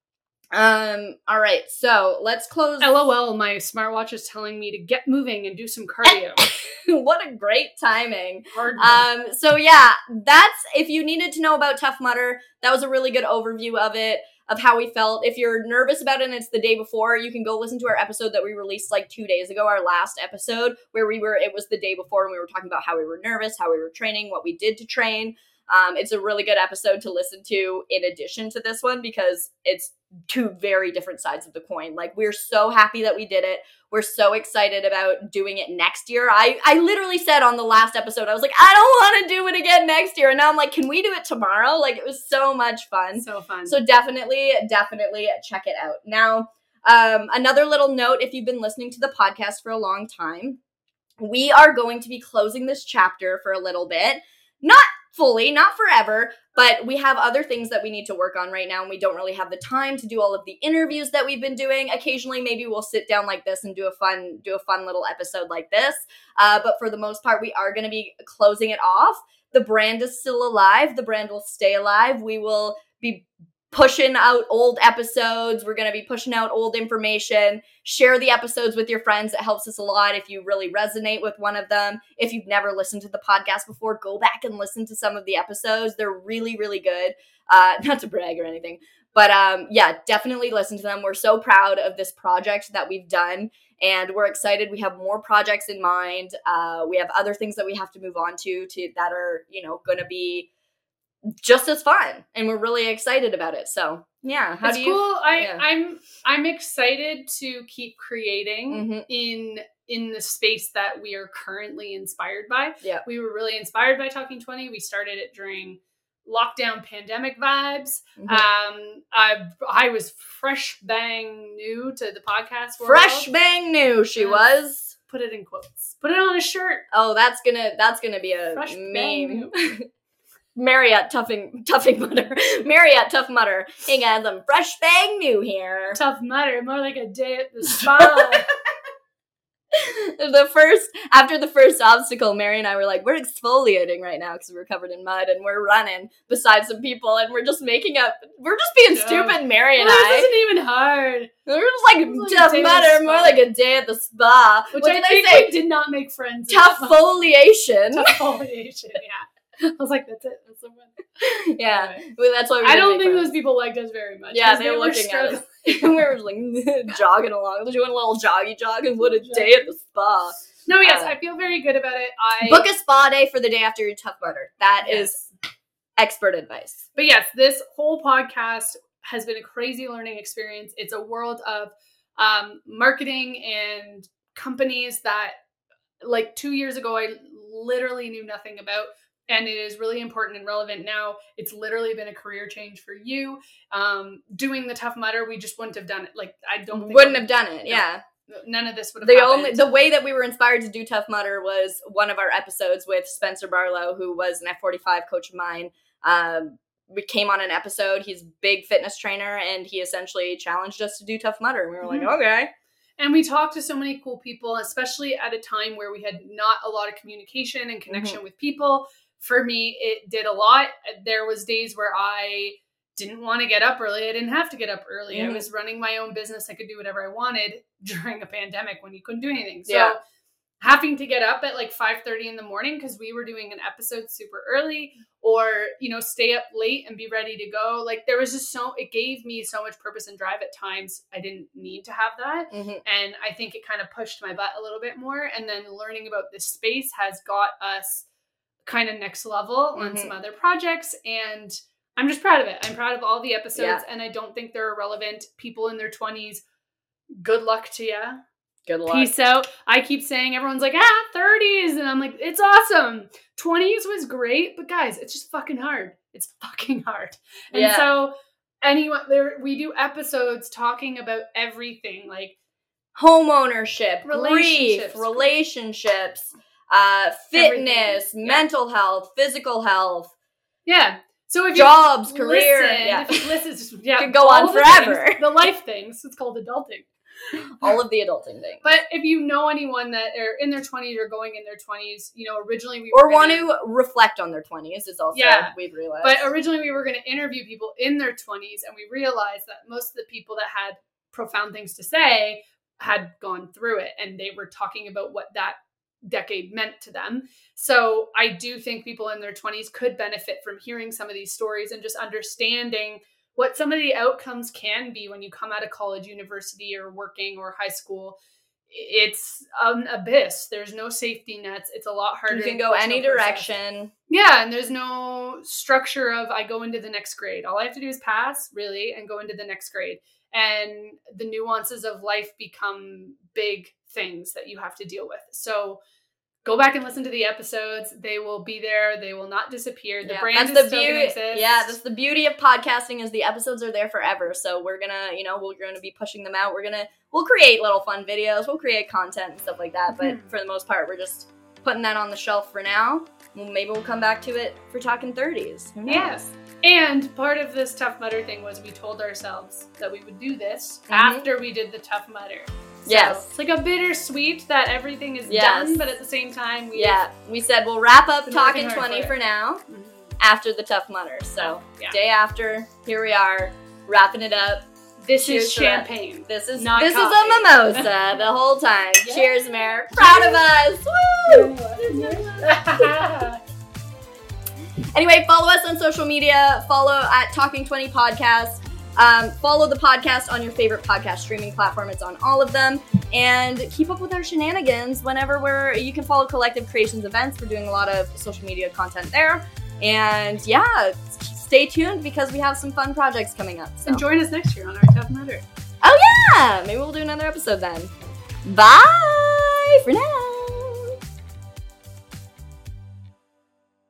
Um, all right, so let's close. LOL, my smartwatch is telling me to get moving and do some cardio. What a great timing. Hard um, so yeah, that's, if you needed to know about Tough Mudder, that was a really good overview of it, of how we felt. If you're nervous about it and it's the day before, you can go listen to our episode that we released like two days ago, our last episode, where we were, it was the day before and we were talking about how we were nervous, how we were training, what we did to train. Um, it's a really good episode to listen to in addition to this one because it's two very different sides of the coin. Like, we're so happy that we did it. We're so excited about doing it next year. I, I literally said on the last episode, I was like, I don't want to do it again next year. And now I'm like, can we do it tomorrow? Like, it was so much fun. So fun. So definitely, definitely check it out. Now, um, another little note, if you've been listening to the podcast for a long time, we are going to be closing this chapter for a little bit. Not fully, not forever, but we have other things that we need to work on right now, and we don't really have the time to do all of the interviews that we've been doing. Occasionally, maybe we'll sit down like this and do a fun, do a fun little episode like this. Uh, but for the most part, we are going to be closing it off. The brand is still alive. The brand will stay alive. We will be pushing out old episodes. We're going to be pushing out old information. Share the episodes with your friends. It helps us a lot if you really resonate with one of them. If you've never listened to the podcast before, go back and listen to some of the episodes. They're really, really good. Uh, not to brag or anything, but um, yeah, definitely listen to them. We're so proud of this project that we've done, and we're excited. We have more projects in mind. Uh, we have other things that we have to move on to, to that are, you know, going to be just as fun, and we're really excited about it. So yeah, how it's do you? Cool. I yeah. I'm I'm excited to keep creating Mm-hmm. in in the space that we are currently inspired by. Yeah, we were really inspired by Talking twenty. We started it during lockdown pandemic vibes. Mm-hmm. Um, I I was fresh bang new to the podcast world. Fresh bang new, she Yes. was. Put it in quotes. Put it on a shirt. Oh, that's gonna that's gonna be a Fresh bang meme. Marriott Tuffing Tuffing Mutter. Marriott Tough Mutter. Hey guys, I'm fresh bang new here. Tough Mudder, more like a day at the spa. The first after the first obstacle, Mary and I were like, we're exfoliating right now because we're covered in mud and we're running beside some people and we're just making up. We're just being Yeah. stupid, Mary and Well, I. this isn't even hard. We're just like It's like a tough day at the mutter, spa. more like a day at the spa. Which what I did think I say? we did not make friends. Tough foliation. Tough foliation, yeah. I was like, that's it. That's so fun. Yeah, Anyway. well, that's why we I didn't don't make think friends. those people liked us very much. Yeah, 'cause they were were looking at us. struggling. we were like jogging along, doing a little joggy jog, and what a day at the spa. No, yes, Uh, I feel very good about it. I Book a spa day for the day after your Tough Mudder. That is Yes. expert advice. But yes, this whole podcast has been a crazy learning experience. It's a world of um, marketing and companies that, like two years ago, I literally knew nothing about. And it is really important and relevant now. It's literally been a career change for you. Um, doing the Tough Mudder, we just wouldn't have done it. Like, I don't think Wouldn't I have done it. No. Yeah. None of this would have The happened. only the way that we were inspired to do Tough Mudder was one of our episodes with Spencer Barlow, who was an F forty-five coach of mine. Um, we came on an episode. He's a big fitness trainer, and he essentially challenged us to do Tough Mudder. And we were like, Mhm. okay. And we talked to so many cool people, especially at a time where we had not a lot of communication and connection Mm-hmm. with people. For me, it did a lot. There was days where I didn't want to get up early. I didn't have to get up early. Mhm. I was running my own business. I could do whatever I wanted during a pandemic when you couldn't do anything. So Yeah. having to get up at like five thirty in the morning because we were doing an episode super early, or, you know, stay up late and be ready to go. Like, there was just so, it gave me so much purpose and drive at times. I didn't need to have that. Mm-hmm. And I think it kind of pushed my butt a little bit more. And then learning about this space has got us kind of next level on Mhm. some other projects. And I'm just proud of it. I'm proud of all the episodes. Yeah. And I don't think they're irrelevant. People in their twenties, good luck to you. Good luck. Peace out. I keep saying, everyone's like, ah, thirties. And I'm like, it's awesome. twenties was great. But guys, it's just fucking hard. It's fucking hard. And Yeah. so anyone there, we do episodes talking about everything, like Home ownership, Relationships. grief, relationships, uh, fitness, Everything. Yeah. mental health, physical health, yeah. So if you jobs, career. listened, Yeah. if you listen, yeah, Could go all on the forever. things, the life things. It's called adulting. All of the adulting things. But if you know anyone that are in their twenties or going in their twenties, you know, originally we or were want gonna, to reflect on their twenties is also, Yeah. we've realized. But originally we were going to interview people in their twenties, and we realized that most of the people that had profound things to say had gone through it, and they were talking about what that decade meant to them. So I do think people in their twenties could benefit from hearing some of these stories and just understanding what some of the outcomes can be when you come out of college, university, or working or high school. It's an abyss. There's no safety nets. It's a lot harder. you can to go personal any process. direction. Yeah, and there's no structure of I go into the next grade. All I have to do is pass, really, and go into the next grade. And the nuances of life become big things that you have to deal with. So go back and listen to the episodes. They will be there. They will not disappear. The Yeah, brand that's is the still beauty. going to exist. Yeah, that's the beauty of podcasting is the episodes are there forever. So we're gonna, you know, we're gonna be pushing them out. We're gonna, we'll create little fun videos. We'll create content and stuff like that. But Mhm. for the most part, we're just putting that on the shelf for now. Well, maybe we'll come back to it for talking thirties. Who knows? Yes. And part of this Tough Mudder thing was we told ourselves that we would do this Mhm. after we did the Tough Mudder. So Yes. it's like a bittersweet that everything is Yes. done, but at the same time, we Yeah, we said we'll wrap up Been talking working hard twenty for for it. now Mhm. after the Tough Mudder. So Yeah. day after, here we are wrapping it up. This Cheers is to that. champagne. This is Not this coffee. is a mimosa the whole time. Yeah. Cheers, Mare. Proud of us. Woo! Anyway, follow us on social media. Follow at Talking twenty Podcast. Um, follow the podcast on your favorite podcast streaming platform. It's on all of them. And keep up with our shenanigans whenever we're. You can follow Collective Creations events. We're doing a lot of social media content there. And yeah, stay tuned because we have some fun projects coming up. So. And join us next year on our Tough Mudder. Oh yeah, maybe we'll do another episode then. Bye for now.